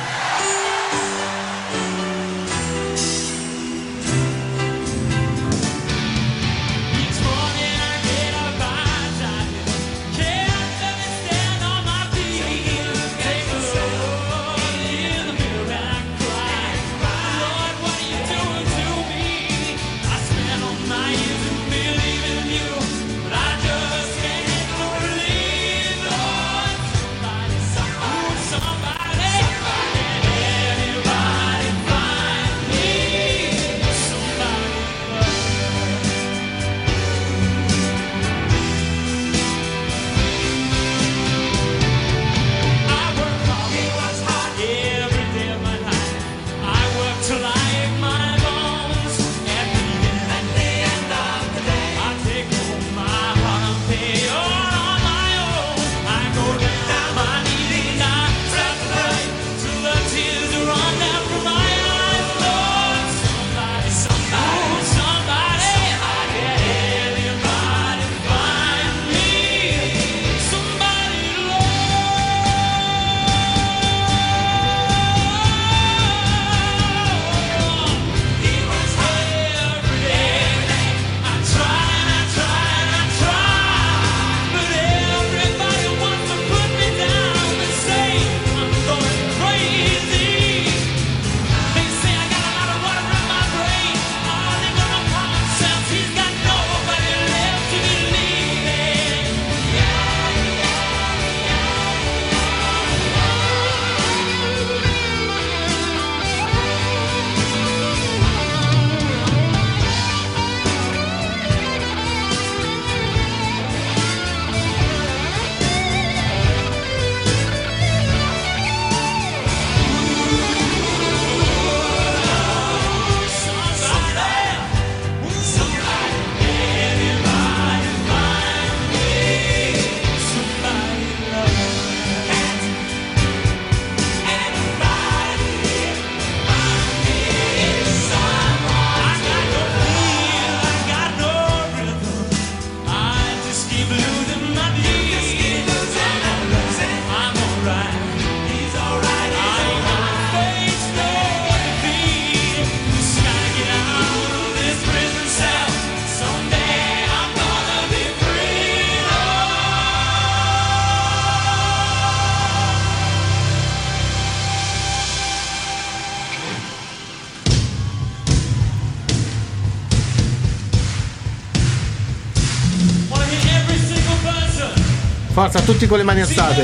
Forza, tutti con le mani alzate.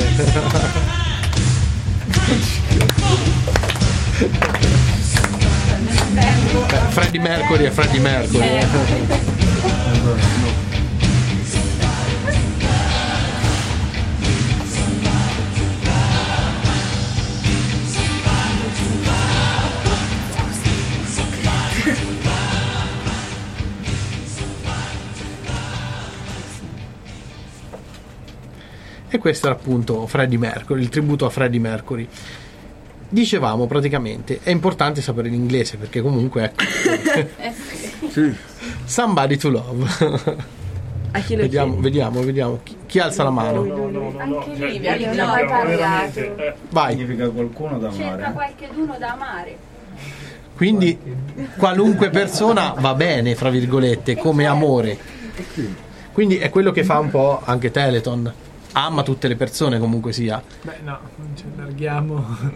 Beh, Freddie Mercury è Freddie Mercury. E questo era appunto Freddie Mercury, il tributo a Freddie Mercury. Dicevamo praticamente, è importante sapere l'inglese perché comunque ecco. Sì. Somebody to Love. A chi lo vediamo, chiedi? vediamo, vediamo. Chi, chi alza la mano? No, no, no, no. Anche lui, Cioè, io non ho mai parlato. eh. Vai. Significa qualcuno da Cerca amare. qualcheduno da amare. Quindi qualunque persona va bene, fra virgolette, come amore. Quindi è quello che fa un po' anche Teleton. Ama tutte le persone comunque sia. Beh no, non ci allarghiamo.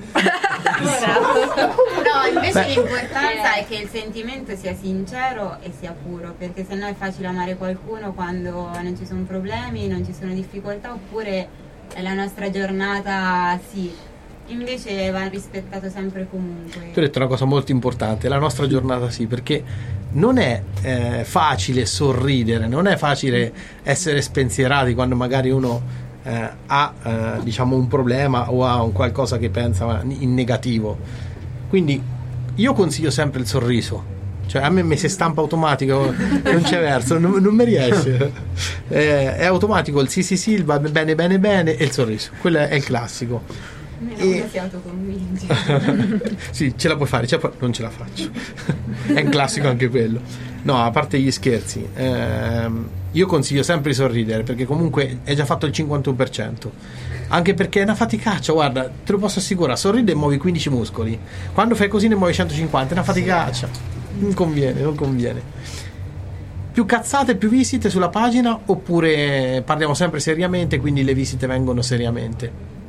No, invece Beh. l'importanza è che il sentimento sia sincero e sia puro, perché sennò è facile amare qualcuno quando non ci sono problemi, non ci sono difficoltà, oppure è la nostra giornata, sì, invece va rispettato sempre comunque. Tu hai detto una cosa molto importante, la nostra giornata sì, perché non è eh, facile sorridere, non è facile essere spensierati quando magari uno eh, ha eh, diciamo un problema o ha un qualcosa che pensa in negativo. Quindi io consiglio sempre il sorriso. Cioè a me mi si stampa automatico, non c'è verso, non, non mi riesce, è, è automatico il sì sì sì, il va bene bene bene e il sorriso, quello è il classico. E... si autoconvince. Sì, ce la puoi fare, ce la puoi... non ce la faccio. È un classico anche quello. No, a parte gli scherzi, ehm, io consiglio sempre di sorridere, perché comunque è già fatto il cinquantuno per cento. Anche perché è una faticaccia, guarda, te lo posso assicurare, sorride e muovi quindici muscoli. Quando fai così ne muovi centocinquanta, è una faticaccia. Non conviene, non conviene. Più cazzate, più visite sulla pagina, oppure parliamo sempre seriamente, quindi le visite vengono seriamente?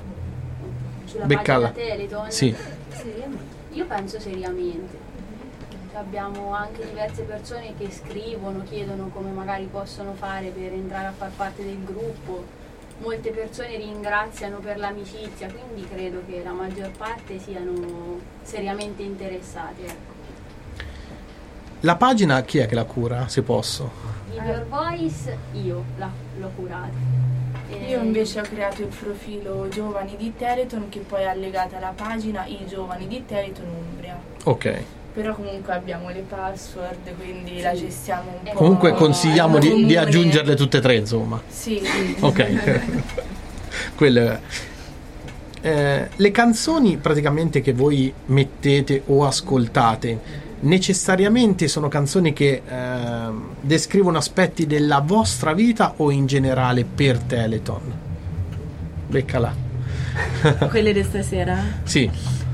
Sulla Beccalla. pagina Teleton? Sì. Seriamente? Io penso seriamente. Abbiamo anche diverse persone che scrivono, chiedono come magari possono fare per entrare a far parte del gruppo. Molte persone ringraziano per l'amicizia, quindi credo che la maggior parte siano seriamente interessati, ecco. La pagina chi è che la cura, se posso? Give Your Voice io la, l'ho curata. E Io invece ho creato il profilo Giovani di Teleton, che poi è allegata alla pagina I Giovani di Teleton Umbria. Ok. Però comunque abbiamo le password, quindi la gestiamo un po'. Comunque consigliamo di, di comune. aggiungerle tutte e tre, insomma. Sì. Ok. Quelle. Eh, le canzoni praticamente che voi mettete o ascoltate necessariamente sono canzoni che eh, descrivono aspetti della vostra vita o in generale per Teleton? Beccala. Quelle di stasera? Sì.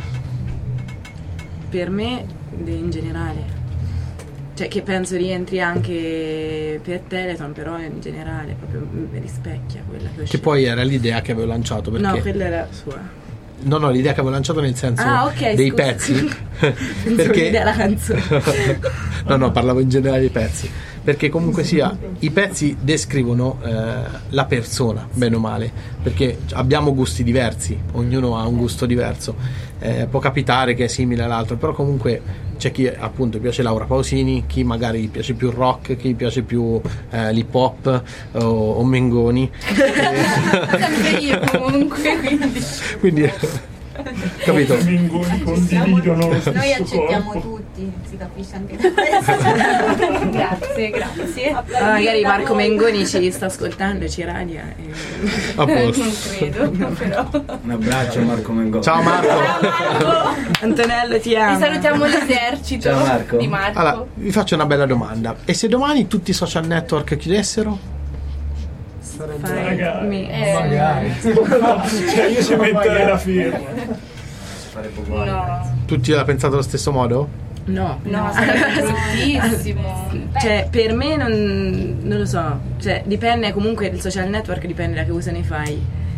Per me in generale, cioè che penso rientri anche per Teleton, però in generale proprio mi rispecchia quella che ho Che scelto. poi era l'idea che avevo lanciato, perché No, quella era sua. No, no, l'idea che avevo lanciato nel senso Ah, ok, dei scusa. pezzi. Perché l'idea della canzone. No, no, parlavo in generale dei pezzi. Perché comunque sia, i pezzi descrivono eh, la persona, bene o male, perché abbiamo gusti diversi, ognuno ha un gusto diverso. Eh, può capitare che è simile all'altro, però comunque c'è chi appunto piace Laura Pausini, chi magari piace più rock, chi piace più eh, l'hip hop o, o Mengoni. Sempre io comunque, quindi. Quindi capito? Mengoni condividono lo stesso Noi accettiamo corpo. tutti, si capisce anche da questo. Grazie, grazie. Ah, magari Marco Mengoni ci sta ascoltando e ci radia. E... A posto. Non credo, però. Un abbraccio Marco Mengoni. Ciao Marco. Antonello, ti amo. Vi salutiamo l'esercito Ciao, Marco. di Marco. Allora, vi faccio una bella domanda. E se domani tutti i social network chiudessero? Fai Magari. mi- Eh, Magari. Cioè io ci metterei la firma. Farebbe uguale. No, Tutti l'ha pensato allo stesso modo? No, no, sarebbe bruttissimo. Cioè, per me non, non lo so. Cioè, dipende comunque il social network, dipende da che uso ne fai.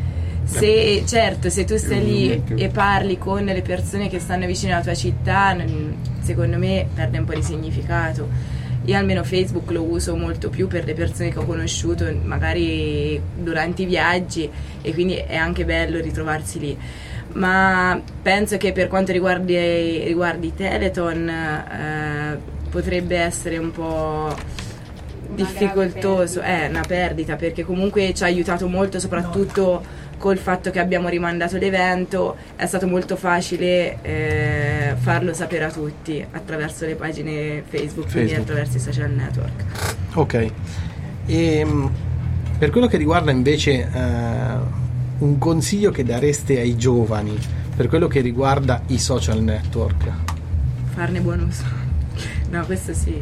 Se certo, se tu stai lì e parli con le persone che stanno vicino alla tua città, non- secondo me perde un po' di significato. Io almeno Facebook lo uso molto più per le persone che ho conosciuto magari durante i viaggi, e quindi è anche bello ritrovarsi lì. Ma penso che per quanto riguardi, riguardi Teleton eh, potrebbe essere un po' difficoltoso, è una perdita, perché comunque ci ha aiutato molto, soprattutto col fatto che abbiamo rimandato l'evento. È stato molto facile eh, farlo sapere a tutti attraverso le pagine Facebook, quindi Facebook. attraverso i social network. Ok. E per quello che riguarda invece eh, un consiglio che dareste ai giovani per quello che riguarda i social network? Farne buon uso. No, questo sì.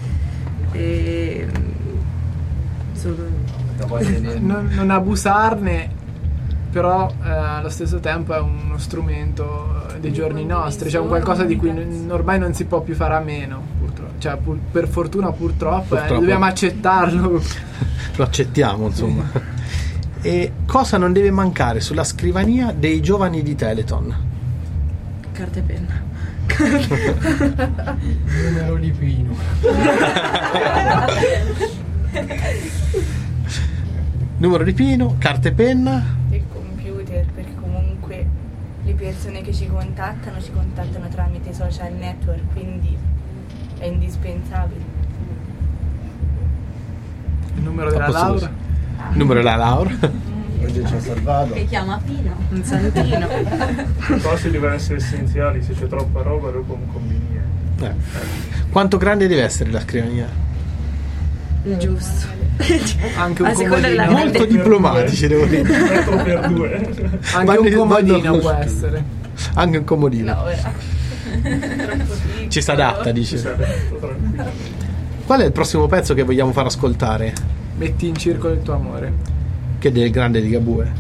E... solo... non, non abusarne, però eh, allo stesso tempo è uno strumento dei giorni nostri, cioè un qualcosa di cui n- ormai non si può più fare a meno, purtroppo. Cioè, pur- per fortuna purtroppo, eh, Purtroppo. dobbiamo accettarlo. Lo accettiamo, insomma. E cosa non deve mancare sulla scrivania dei giovani di Teleton? Carta e penna. Numero di Pino. Numero di Pino, carta e penna. Il computer, perché comunque le persone che ci contattano ci contattano tramite social network, quindi è indispensabile. Il numero della Laura? Il numero della Laura? Oggi ci ha salvato. Che chiama Pino. Un santino. Le cose devono essere essenziali, se c'è troppa roba dopo un combini. Eh. Quanto grande deve essere la scrivania? Giusto. Anche un A seconda della comodino. Molto diplomatici, devo dire. Metro per due. Anche Vanno- un comodino vanno- può essere. Anche un comodino. No, ora. Ci si adatta, dice. Tranquillo. Qual è il prossimo pezzo che vogliamo far ascoltare? Metti in circolo il tuo amore. Che è del grande Ligabue.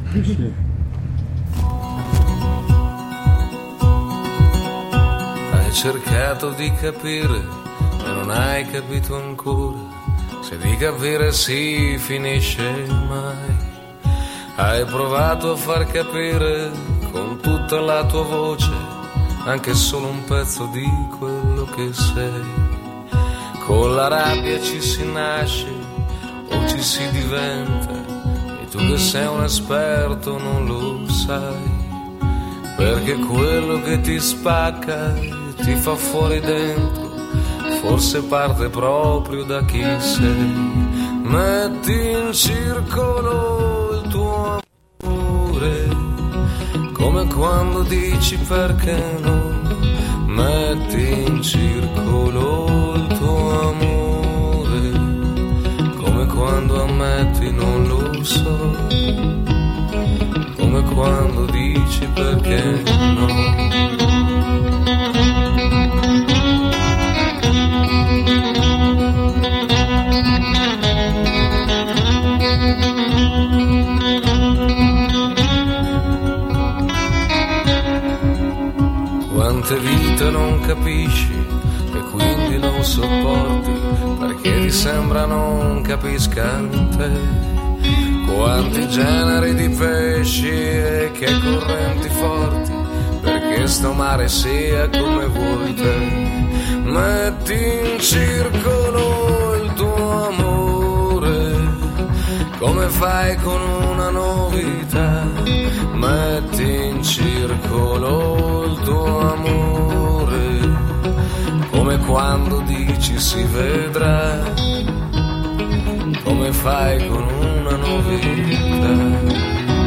Hai cercato di capire e non hai capito ancora, se di capire si finisce mai. Hai provato a far capire con tutta la tua voce anche solo un pezzo di quello che sei. Con la rabbia ci si nasce o ci si diventa, e tu che sei un esperto non lo sai, perché quello che ti spacca e ti fa fuori dentro forse parte proprio da chi sei. Metti in circolo il tuo amore, come quando dici perché no. Metti in circolo il tuo amore, come quando ammetti non lo so, come quando dici perché no. Quante vite non capisci e quindi non sopporti, perché ti sembra non capiscano te. Quanti generi di pesci e che correnti forti, perché sto mare sia come vuoi te. Metti in circolo il tuo amore, come fai con una novità. Metti in circolo il tuo amore, come quando dici si vedrà, come fai con una novità.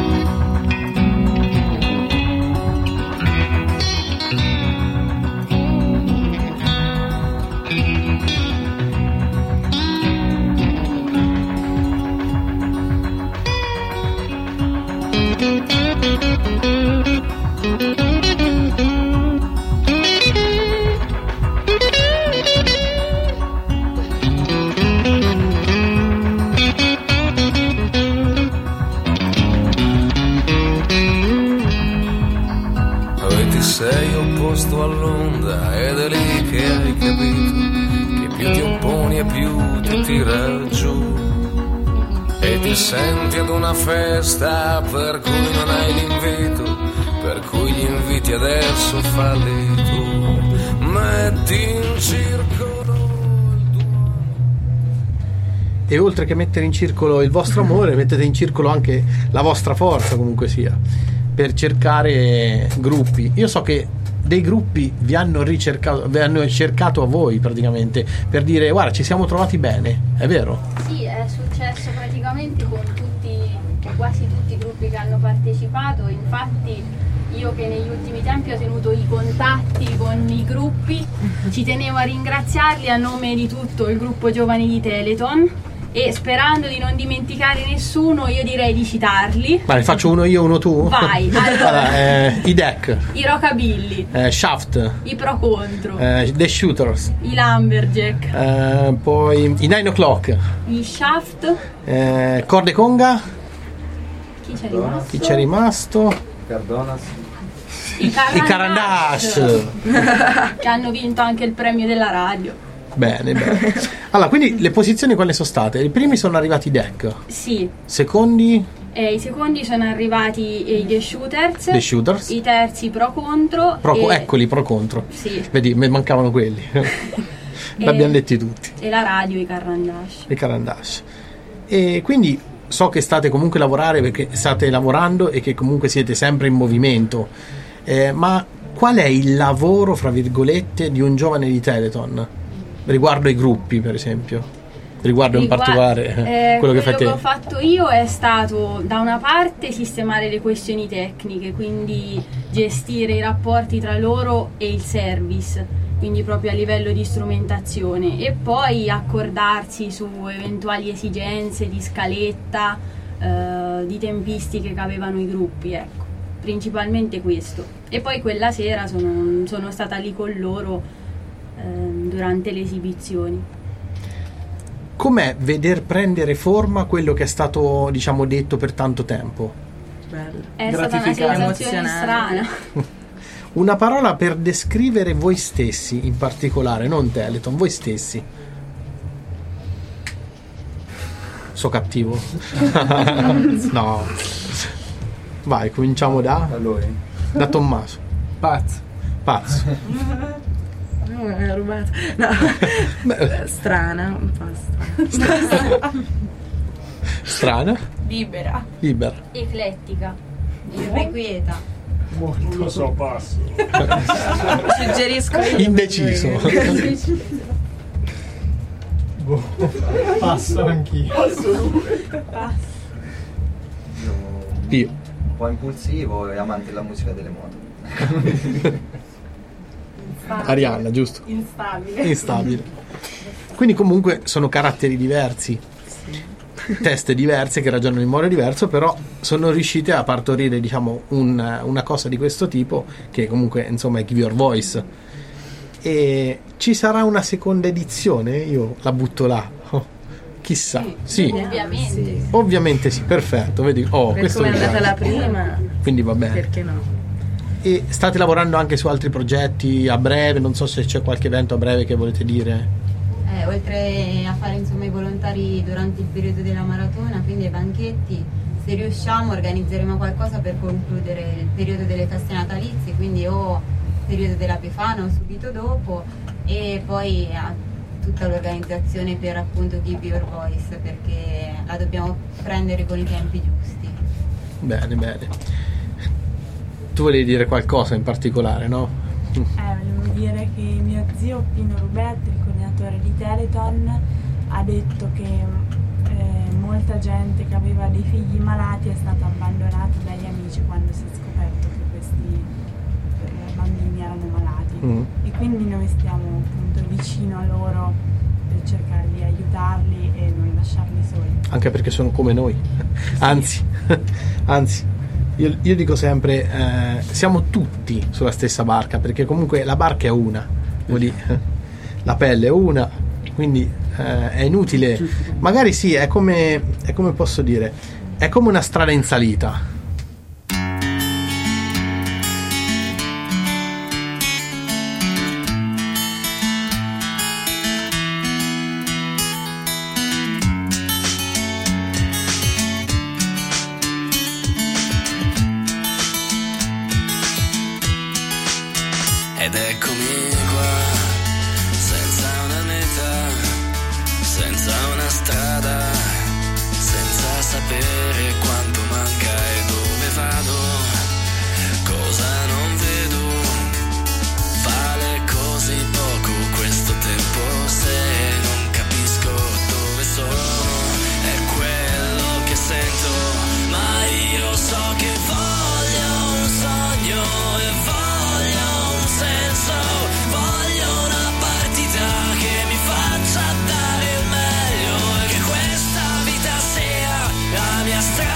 Sei opposto all'onda ed è lì che hai capito che più ti opponi e più ti tira giù, e ti senti ad una festa per cui non hai l'invito, per cui gli inviti adesso falli tu. Metti in circolo il tuo. E oltre che mettere in circolo il vostro amore, mettete in circolo anche la vostra forza, comunque sia, per cercare gruppi. Io so che dei gruppi vi hanno ricercato, vi hanno cercato a voi praticamente, per dire guarda ci siamo trovati bene, è vero? Sì, è successo praticamente con tutti, con quasi tutti i gruppi che hanno partecipato. Infatti io, che negli ultimi tempi ho tenuto i contatti con i gruppi, ci tenevo a ringraziarli a nome di tutto il gruppo Giovani di Teleton, e sperando di non dimenticare nessuno io direi di citarli. Ma ne faccio uno io, uno tu? Vai, allora. Allora, eh, i Deck, I Rockabilly, eh, Shaft, i Pro Contro, eh, The Shooters, i Lumberjack, eh, poi i Nine O'Clock, i Shaft, eh, Corde Conga, chi c'è rimasto? chi c'è rimasto? Cardonas. I I Carandash. che hanno vinto anche il premio della radio. Bene, bene. Allora, quindi le posizioni quali sono state? I primi sono arrivati i Deck, Sì, secondi eh, i secondi sono arrivati eh, i The Shooters, The Shooters. i terzi Pro Contro, pro, e, eccoli pro contro. Sì. Vedi, mi mancavano quelli. L'abbiamo detti tutti. e la radio, i Carandash. I Carandash. E quindi so che state comunque lavorare, perché state lavorando e che comunque siete sempre in movimento. Eh, ma qual è il lavoro, fra virgolette, di un giovane di Telethon riguardo ai gruppi, per esempio? Riguardo in Riguarda- particolare eh, quello che quello fate. che ho fatto io è stato da una parte sistemare le questioni tecniche, quindi gestire i rapporti tra loro e il service, quindi proprio a livello di strumentazione, e poi accordarsi su eventuali esigenze di scaletta, eh, di tempistiche che avevano i gruppi, ecco, principalmente questo. E poi quella sera sono, sono stata lì con loro eh, durante le esibizioni. Com'è veder prendere forma quello che è stato, diciamo, detto per tanto tempo? Bello. È stata una sensazione strana. Una parola per descrivere voi stessi in particolare, non Telethon, voi stessi. So cattivo? No. Vai, cominciamo da... Da lui. Da Tommaso. Pazzo. Pazzo. No, è rubato. No. Strana, un po' strana. Strana? Libera. Libera. Eclettica. Irrequieta. Non lo so, passo. Suggerisco io. Indeciso. Boh. Passo anch'io. Io. Un po' impulsivo e amante della musica delle moto. Arianna, giusto? Instabile. Instabile. Quindi comunque sono caratteri diversi, teste diverse che ragionano in modo diverso, però sono riuscite a partorire, diciamo, un, una cosa di questo tipo che comunque, insomma, è Give Your Voice. E ci sarà una seconda edizione? Io la butto là. Oh, chissà. Sì. Ovviamente. Sì. Ovviamente sì, perfetto. Vedi, oh, Per questo come è mi andata piace. la prima, Quindi va bene. perché no? E state lavorando anche su altri progetti a breve? Non so se c'è qualche evento a breve che volete dire. Eh, oltre a fare insomma i volontari durante il periodo della maratona, quindi ai banchetti, se riusciamo organizzeremo qualcosa per concludere il periodo delle feste natalizie, quindi o periodo della Befana o subito dopo, e poi a tutta l'organizzazione per appunto Give Your Voice, perché la dobbiamo prendere con i tempi giusti. Bene, bene. Tu volevi dire qualcosa in particolare, no? Eh, volevo dire che mio zio Pino Rubetti, il coordinatore di Telethon, ha detto che eh, molta gente che aveva dei figli malati è stata abbandonata dagli amici quando si è scoperto che questi eh, bambini erano malati. Mm. E quindi noi stiamo appunto vicino a loro per cercare di aiutarli e non lasciarli soli. Anche perché sono come noi. Anzi, anzi. Io, io dico sempre, eh, siamo tutti sulla stessa barca, perché comunque la barca è una, vuol dire, la pelle è una, quindi eh, è inutile. Magari sì, è come, è come posso dire, è come una strada in salita. Ed eccomi qua, senza una meta, senza una strada, senza sapere quanto manca e dove vado, cosa non vedo, vale così poco questo tempo se non capisco dove sono, è quello che sento, ma io so che voglio un sogno e voglio un senso, voglio una partita che mi faccia dare il meglio e che questa vita sia la mia strada.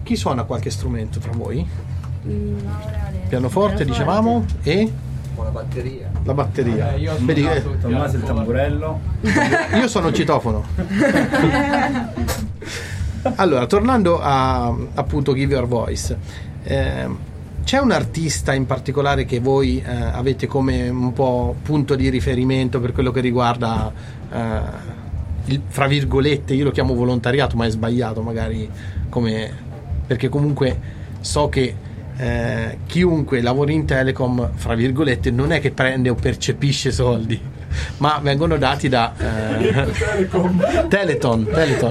Chi suona qualche strumento tra voi? Mm, Pianoforte, dicevamo, e Con la batteria. la batteria. Eh, io ho Vedi, suonato eh, il Tommaso il tamburello. io sono il citofono. Allora, tornando a appunto Give Your Voice, eh, c'è un artista in particolare che voi eh, avete come un po' punto di riferimento per quello che riguarda eh, il, fra virgolette, io lo chiamo volontariato, ma è sbagliato magari, come, perché comunque so che eh, chiunque lavori in Telecom, fra virgolette, non è che prende o percepisce soldi, ma vengono dati da eh, Teleton, Teleton.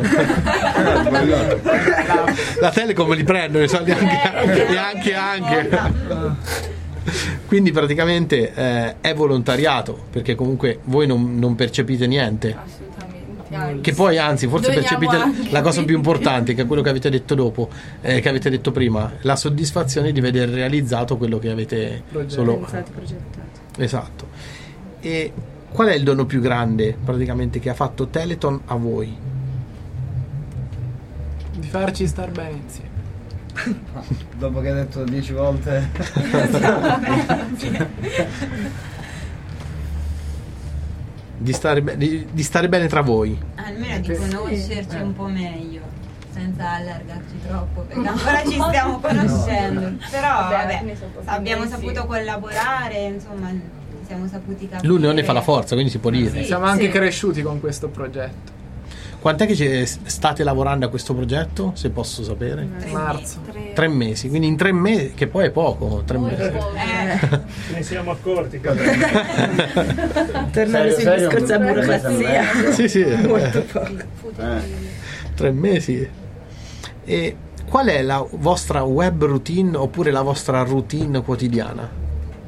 La Telecom li prendono i soldi anche, e anche anche quindi praticamente eh, è volontariato, perché comunque voi non, non percepite niente, che poi anzi forse percepite anche la cosa più importante, che è quello che avete detto dopo, eh, che avete detto prima, la soddisfazione di vedere realizzato quello che avete solo progettato. Esatto. E qual è il dono più grande praticamente che ha fatto Teleton a voi? Di farci star bene insieme. Dopo che hai detto dieci volte. Di stare, be- di, di stare bene tra voi. Almeno di conoscerci un po' meglio, senza allargarci troppo, perché ancora ci stiamo conoscendo. Però vabbè, abbiamo saputo collaborare, insomma, siamo saputi capire. L'unione fa la forza, quindi si può dire. Sì, siamo anche sì. cresciuti con questo progetto. Quant'è che ci state lavorando a questo progetto, se posso sapere? Tre Marzo. Tre. tre mesi, quindi in tre mesi, che poi è poco, tre mesi. Eh. Ne siamo accorti. Tornare sui discorsi a burocrazia. Sì, sì. Molto poco. Eh. Tre mesi. E qual è la vostra web routine oppure la vostra routine quotidiana?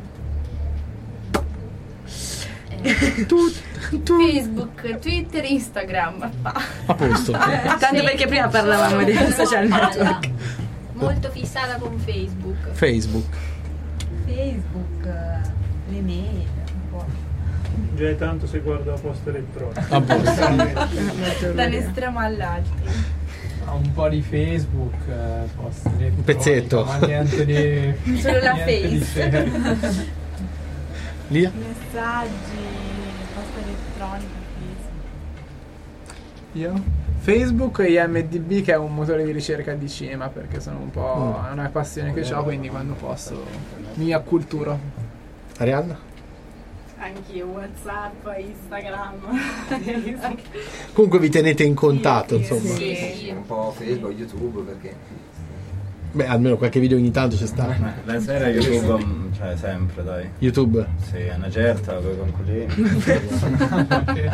Tu, tu. Facebook, Twitter, Instagram. A posto. Tanto perché prima parlavamo di social network. Molto fissata con Facebook. Facebook. Facebook, le mail, un po'. Già è tanto se guarda la posta elettronica. A posto. Da un estremo all'altro. Un po' di Facebook, eh, post un pezzetto. Ma niente di. Solo la niente face. Lia? Messaggi, posta elettronica, Facebook. Io? Facebook e I M D B, che è un motore di ricerca di cinema, perché sono un po' mm. una passione che ho, quindi quando posso mi acculturo. Arianna? Anch'io, WhatsApp, Instagram. Comunque vi tenete in contatto, sì, insomma. Sì, sì, un po' Facebook, YouTube, perché beh, almeno qualche video ogni tanto c'è sta. La sera YouTube, cioè sempre, dai. YouTube? Sì, è una certa, poi con quelli.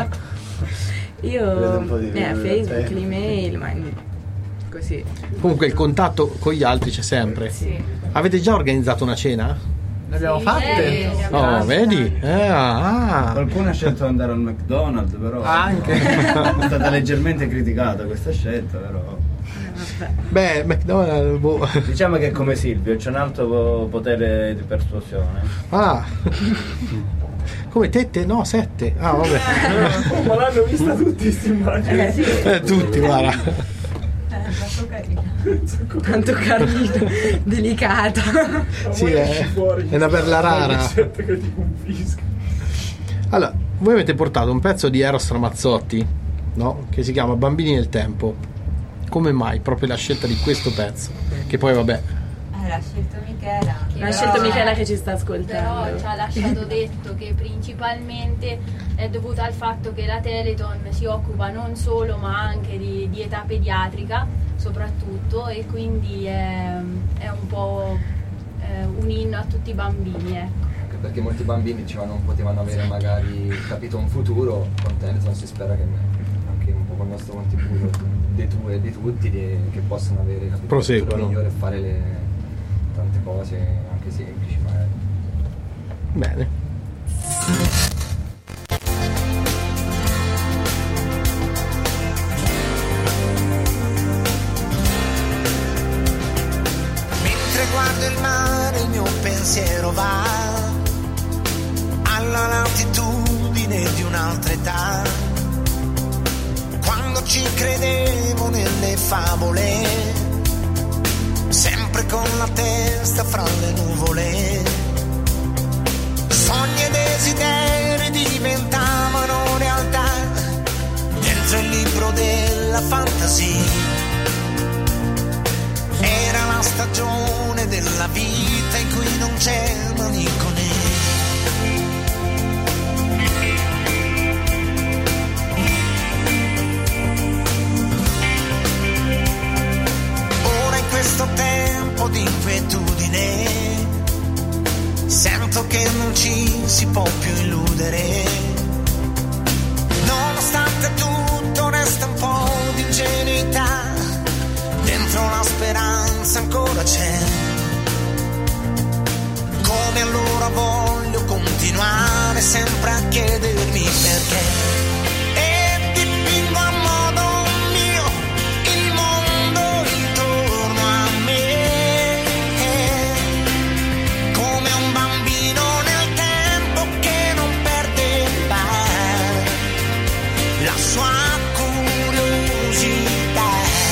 Io eh, Facebook, l'email, ma così. Comunque il contatto con gli altri c'è sempre. Sì. Avete già organizzato una cena? Le abbiamo sì, fatte? Oh, eh, vedi? Eh, ah. Qualcuno ha scelto di andare al McDonald's, però. Anche. È stata leggermente criticata questa scelta, però. Beh, McDonald's, boh. Diciamo che è come Silvio, c'è un alto potere di persuasione. Ah. Come tette? No, sette. Ah, vabbè. Oh, ma l'hanno vista tutti sti immagini. Eh, sì. Eh, tutti, guarda. Tanto carino. Tanto carino, delicata. Sì, è, è una perla rara. Allora, voi avete portato un pezzo di Eros Ramazzotti, no? Che si chiama Bambini nel tempo. Come mai proprio la scelta di questo pezzo? Che poi vabbè. Eh, l'ha scelto Michela. L'ha scelto Michela che ci sta ascoltando. Però ci ha lasciato detto che principalmente è dovuta al fatto che la Teleton si occupa non solo ma anche di, di età pediatrica soprattutto, e quindi è, è un po' eh, un inno a tutti i bambini, ecco. Perché molti bambini dicevano non potevano avere magari capito un futuro con Teleton, si spera che anche un po' con il nostro contributo di tu e di tutti di, che possano avere capito, un futuro migliore e fare le, tante cose anche semplici magari. Bene. Mentre guardo il mare il mio pensiero va alla latitudine di un'altra età, quando ci credevo nelle favole sempre con la testa fra le nuvole. Sogni e desideri diventavano realtà dentro il libro della fantasia. Era la stagione della vita in cui non c'è manico né. Ora in questo tempo di inquietudine sento che non ci si può più illudere. Nonostante tutto resta un po' di ingenuità, dentro la speranza ancora c'è. Come allora voglio continuare sempre a chiedermi perché. E dipingo a modo mio il mondo intorno a me, come un bambino nel tempo che non perde mai la sua curiosità.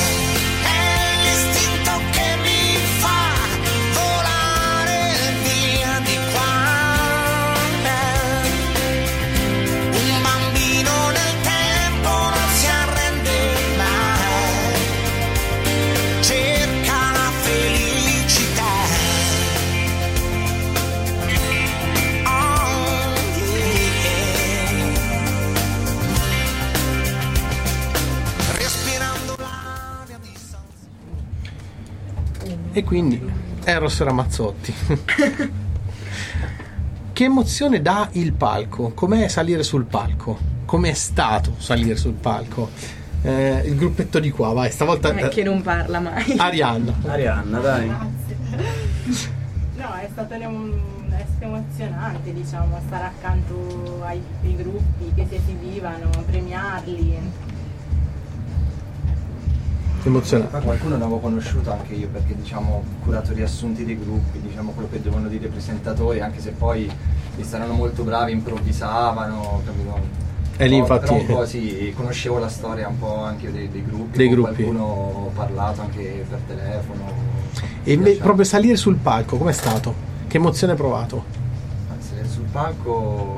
E quindi Eros Ramazzotti. Che emozione dà il palco? Com'è salire sul palco? Com'è stato salire sul palco? Eh, il gruppetto di qua, vai, stavolta eh, che non parla mai. Arianna. Arianna, dai. No, è stato emozionante, diciamo, stare accanto ai, ai gruppi che si esibivano, premiarli. Emozionante. Ma qualcuno l'avevo conosciuto anche io, perché diciamo ho curato riassunti dei gruppi, diciamo quello che devono dire i presentatori, anche se poi mi saranno molto bravi, improvvisavano, capito? E lì infatti però un po' sì, conoscevo la storia un po' anche dei, dei gruppi, dei con gruppi. Qualcuno ho parlato anche per telefono. E me, proprio salire sul palco, com'è stato? Che emozione hai provato? Salire sul palco,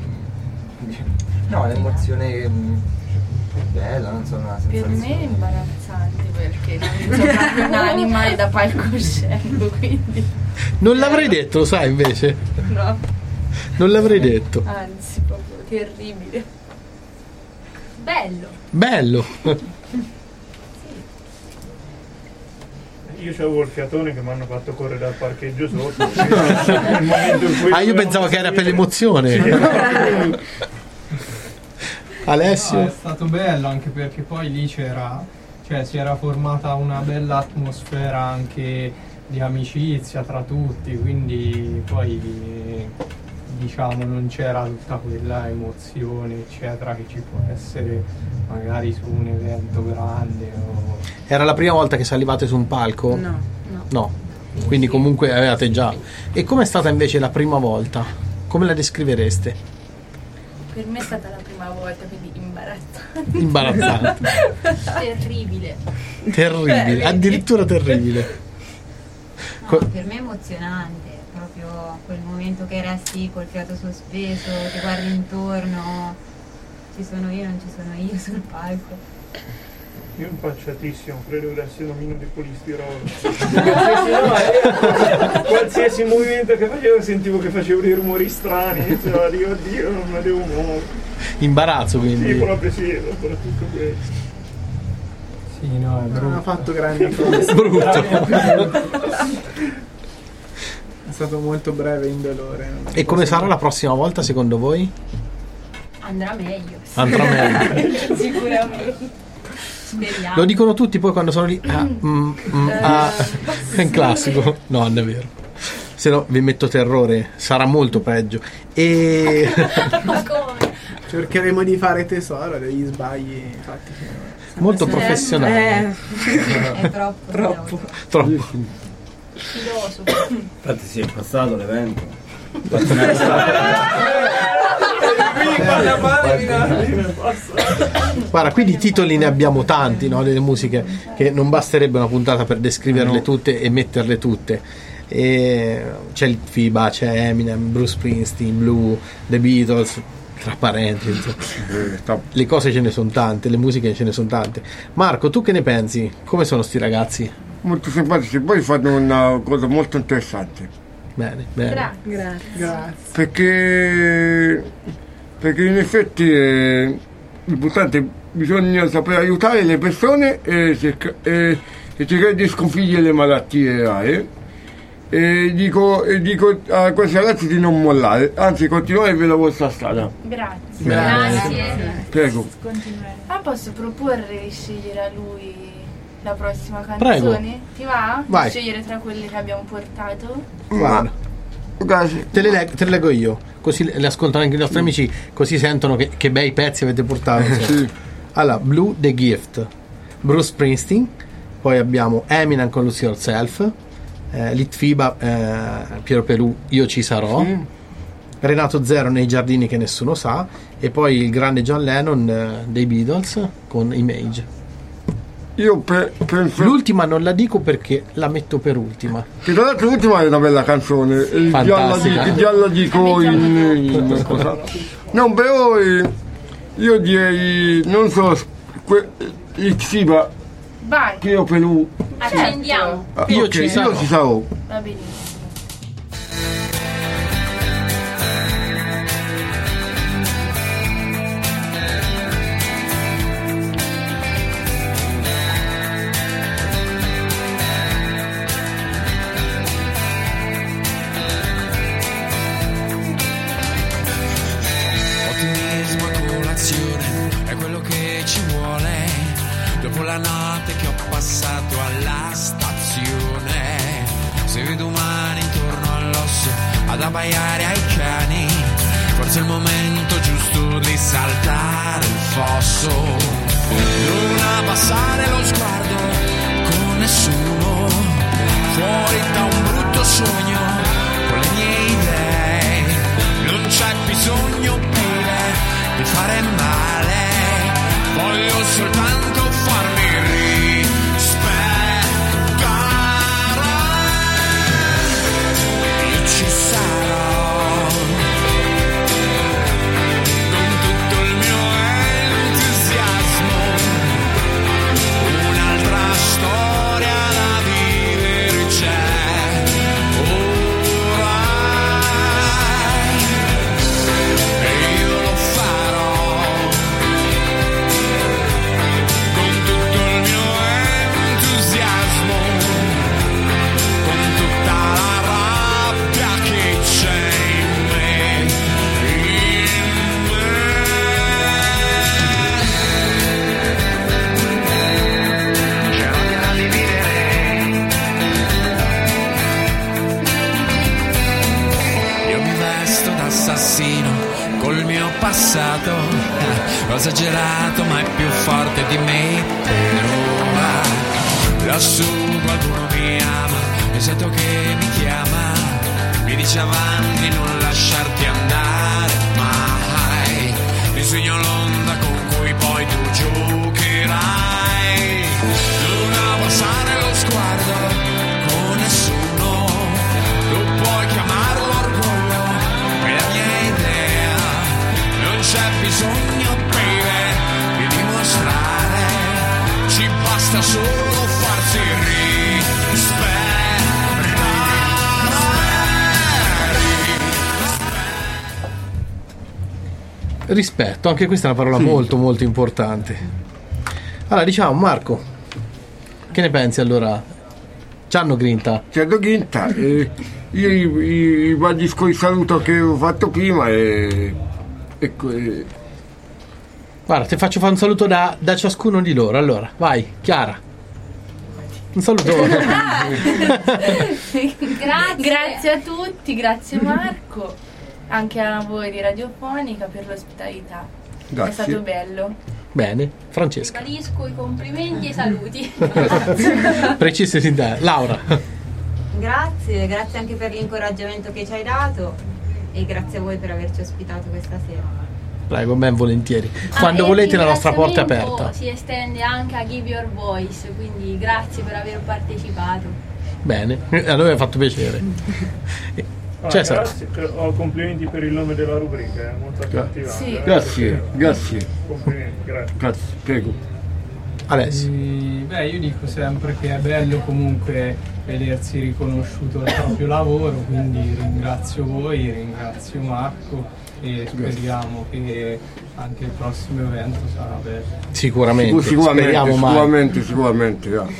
no, l'emozione bella, non so, una sensazione. Per me è imbarazzante perché non sono proprio un'anima da palcoscenico, quindi Non l'avrei detto, lo sai invece? no, Non l'avrei detto. anzi proprio terribile. Bello. Bello. Io c'avevo il fiatone che mi hanno fatto correre dal parcheggio sotto. Ah, io pensavo che era per l'emozione. Sì. Alessio? No, è stato bello anche perché poi lì c'era, cioè si era formata una bella atmosfera anche di amicizia tra tutti, quindi poi diciamo non c'era tutta quella emozione eccetera che ci può essere magari su un evento grande o... Era la prima volta che salivate su un palco? No, no. No. Quindi comunque avevate già. E com'è stata invece la prima volta? Come la descrivereste? Per me è stata la prima volta, quindi imbarazzante. Imbarazzante. Terribile. Terribile, addirittura terribile. No, per me è emozionante, proprio quel momento che resti col fiato sospeso, ti guardi intorno, ci sono io, non ci sono io sul palco. Io impacciatissimo, credo che sia un omino di polistirolo. Qualsiasi movimento che facevo sentivo che facevo dei rumori strani, iniziavo a dire oddio non me devo muovere. Imbarazzo quindi. Sì, proprio sì, soprattutto questo. Sì, no, è brutto. Non ha fatto grandi cose. Brutto. È stato molto breve e indolore. E come sarà la prossima volta secondo voi? Andrà meglio. Andrà meglio. Sicuramente. Speriamo. Lo dicono tutti poi quando sono lì. Ah, mm, mm, ah. È un classico. No, non è vero. Se no vi metto terrore, sarà molto peggio. E Ma come? Cercheremo di fare tesoro degli sbagli fatti. Molto professionale. Eh, è troppo. Troppo. Troppo. Filosofo. Infatti sì, è passato l'evento. Guarda, qui di titoli ne abbiamo tanti, no? Delle musiche che non basterebbe una puntata per descriverle no. tutte e metterle tutte. E c'è il FIBA, c'è Eminem, Bruce Springsteen, Blue, The Beatles, tra parentesi, le cose ce ne sono tante, le musiche ce ne sono tante. Marco, tu che ne pensi? Come sono sti ragazzi? Molto simpatici, poi fanno una cosa molto interessante. Bene, bene. Grazie. Grazie. Perché, perché in effetti è importante, bisogna sapere aiutare le persone e, cerca, e, e cercare di sconfiggere le malattie rare. E dico, e dico a questi ragazzi di non mollare, anzi continuare per la vostra strada. Grazie. Grazie. Prego. Ah, posso proporre di scegliere a lui la prossima canzone? Prego. Ti va? Vai. Scegliere tra quelle che abbiamo portato? Guarda, te le, leg- te le leggo io, così le ascoltano anche i nostri mm. amici, così sentono che, che bei pezzi avete portato. Sì. Allora, Blue, The Gift, Bruce Springsteen, poi abbiamo Eminem con Lose Yourself, eh, Litfiba, eh, Piero Pelù, Io ci sarò, sì. Renato Zero, Nei giardini che nessuno sa, e poi il grande John Lennon eh, dei Beatles con Image. Io pe- penso... L'ultima non la dico perché la metto per ultima. Che tra l'altro l'ultima è una bella canzone. Il giallo di, già la dico in, in cosa. No, però eh, io direi non so que, il Xiba. Vai. Che io Pelù. Accendiamo. Ah, io, okay, ci sarò. io ci sarò. Va benissimo. È quello che ci vuole dopo la notte che ho passato alla stazione. Se vedo umani intorno all'osso ad abbaiare ai cani, forse è il momento giusto di saltare il fosso. Non abbassare lo sguardo con nessuno, fuori da un brutto sogno con le mie idee. Non c'è bisogno di fare male, voglio soltanto farmi rispettare. Io ci sarò con tutto il mio entusiasmo, un'altra storia da vivere c'è orai, e io lo farò. Assassino col mio passato, eh, ho esagerato ma è più forte di me per ora. Lassù qualcuno mi ama e sento che mi chiama, mi dice avanti, non lasciarti andare mai, disegno l'onda con cui poi tu giocherai. Non abbassare lo sguardo con nessuno, tu puoi chiamarlo orgoglio, c'è bisogno, baby, di dimostrare, ci basta solo farsi rispettare. Rispetto, anche questa è una parola sì. molto molto importante. Allora diciamo, Marco, che ne pensi allora? C'hanno grinta? C'hanno grinta, eh, io i vari discorsi di saluto che ho fatto prima e... Ecco, eh. Guarda, ti faccio fare un saluto da, da ciascuno di loro. Allora, vai, Chiara. Un saluto. Grazie. Grazie a tutti, grazie Marco, anche a voi di Radiofonica per l'ospitalità. Grazie. È stato bello. Bene, Francesca. Ribadisco i complimenti e i saluti. Preciso e sincero. Laura. Grazie, grazie anche per l'incoraggiamento che ci hai dato. E grazie a voi per averci ospitato questa sera. Prego, ben volentieri. Quando ah, volete la nostra porta è aperta. Si estende anche a Give Your Voice, quindi grazie per aver partecipato. Bene, a noi ha fatto piacere. Ah, Cesare. Grazie, oh, complimenti per il nome della rubrica, è molto accattivante. Sì. Grazie, grazie. Complimenti, grazie. Grazie, prego. Alessio. E, beh, io dico sempre che è bello comunque vedersi riconosciuto il proprio lavoro, quindi ringrazio voi, ringrazio Marco e speriamo che anche il prossimo evento sarà bello. Sicuramente, sicuramente, speriamo sicuramente, mai. sicuramente, grazie.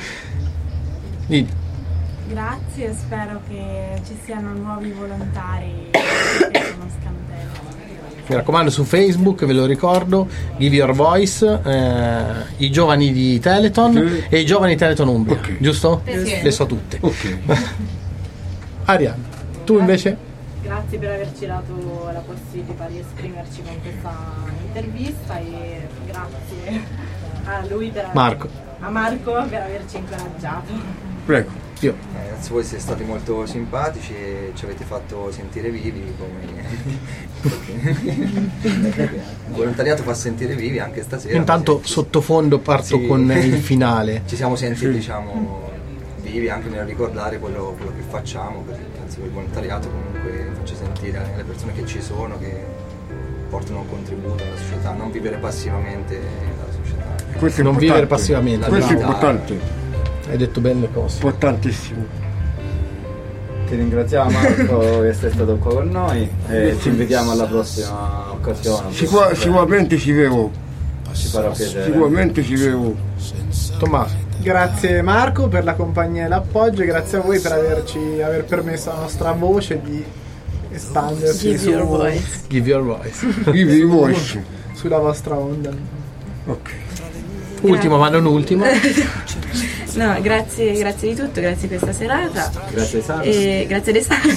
Grazie e spero che ci siano nuovi volontari che conoscano te. Mi raccomando, su Facebook, ve lo ricordo, Give Your Voice, eh, i giovani di Teleton okay. e i giovani Teleton Umbria, okay. giusto? Sì. Le so tutte. Okay. Arianna, tu invece? Grazie per averci dato la possibilità di esprimerci con questa intervista e grazie a lui per aver, Marco. a Marco per averci incoraggiato. Prego. Io. Eh, ragazzi, voi siete stati molto simpatici e ci avete fatto sentire vivi come il volontariato fa sentire vivi anche stasera. Intanto sottofondo parto sì. con il finale. Ci siamo sentiti diciamo vivi anche nel ricordare quello, quello che facciamo, perché penso che il volontariato comunque faccia sentire le persone che ci sono, che portano un contributo alla società, non vivere passivamente la società. Questo non vivere passivamente. Questo è importante. Hai detto belle cose. Importantissimo. Ti ringraziamo Marco che sei stato qua con noi e ci invitiamo alla prossima occasione. Sicur- sicuramente ci vedo. Ci farà piacere. Sicuramente ci vedo. Tommaso. Grazie Marco per la compagnia e l'appoggio e grazie a voi per averci aver permesso alla nostra voce di espandersi. Give su, your voice. Give your voice. Give your voice. Sulla vostra onda. Ok. Ultimo ma non ultimo. No, grazie, grazie di tutto, grazie di questa serata. Grazie Sara. E grazie di Sara.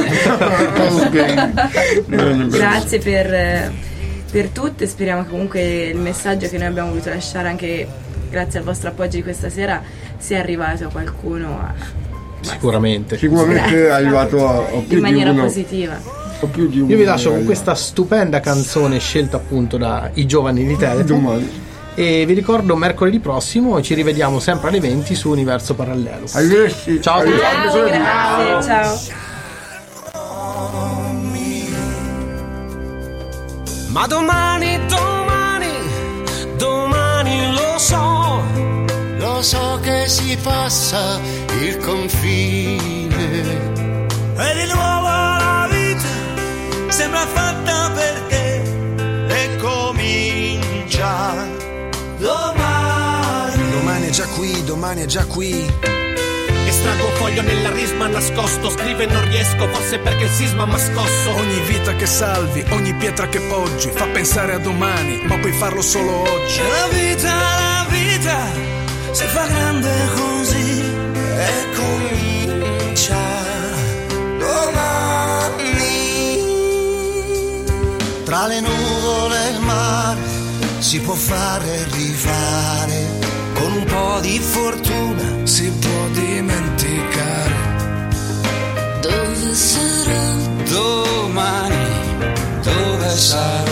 Grazie per, per tutto e speriamo che comunque il messaggio che noi abbiamo voluto lasciare anche grazie al vostro appoggio di questa sera sia arrivato a qualcuno. A... Sicuramente. Sicuramente è arrivato a, a più in maniera di uno. positiva. Più di uno. Io vi lascio con questa stupenda canzone scelta appunto dai giovani di Teleton. E vi ricordo mercoledì prossimo ci rivediamo sempre alle venti su Universo Parallelo. Arrivederci. Ciao a tutti. Ciao, grazie, ciao. Ma domani, domani, domani lo so, lo so che si passa il confine. E di nuovo la vita sembra fatta per te e comincia. Domani Domani è già qui, domani è già qui. Estraggo foglio nella risma nascosto, scrive non riesco, forse perché il sisma m'ha scosso. Ogni vita che salvi, ogni pietra che poggi, fa pensare a domani, ma puoi farlo solo oggi. La vita, la vita, si fa grande così e comincia domani. Tra le nuvole e il mare si può fare rifare, con un po' di fortuna si può dimenticare. Dove sarà domani, dove sarà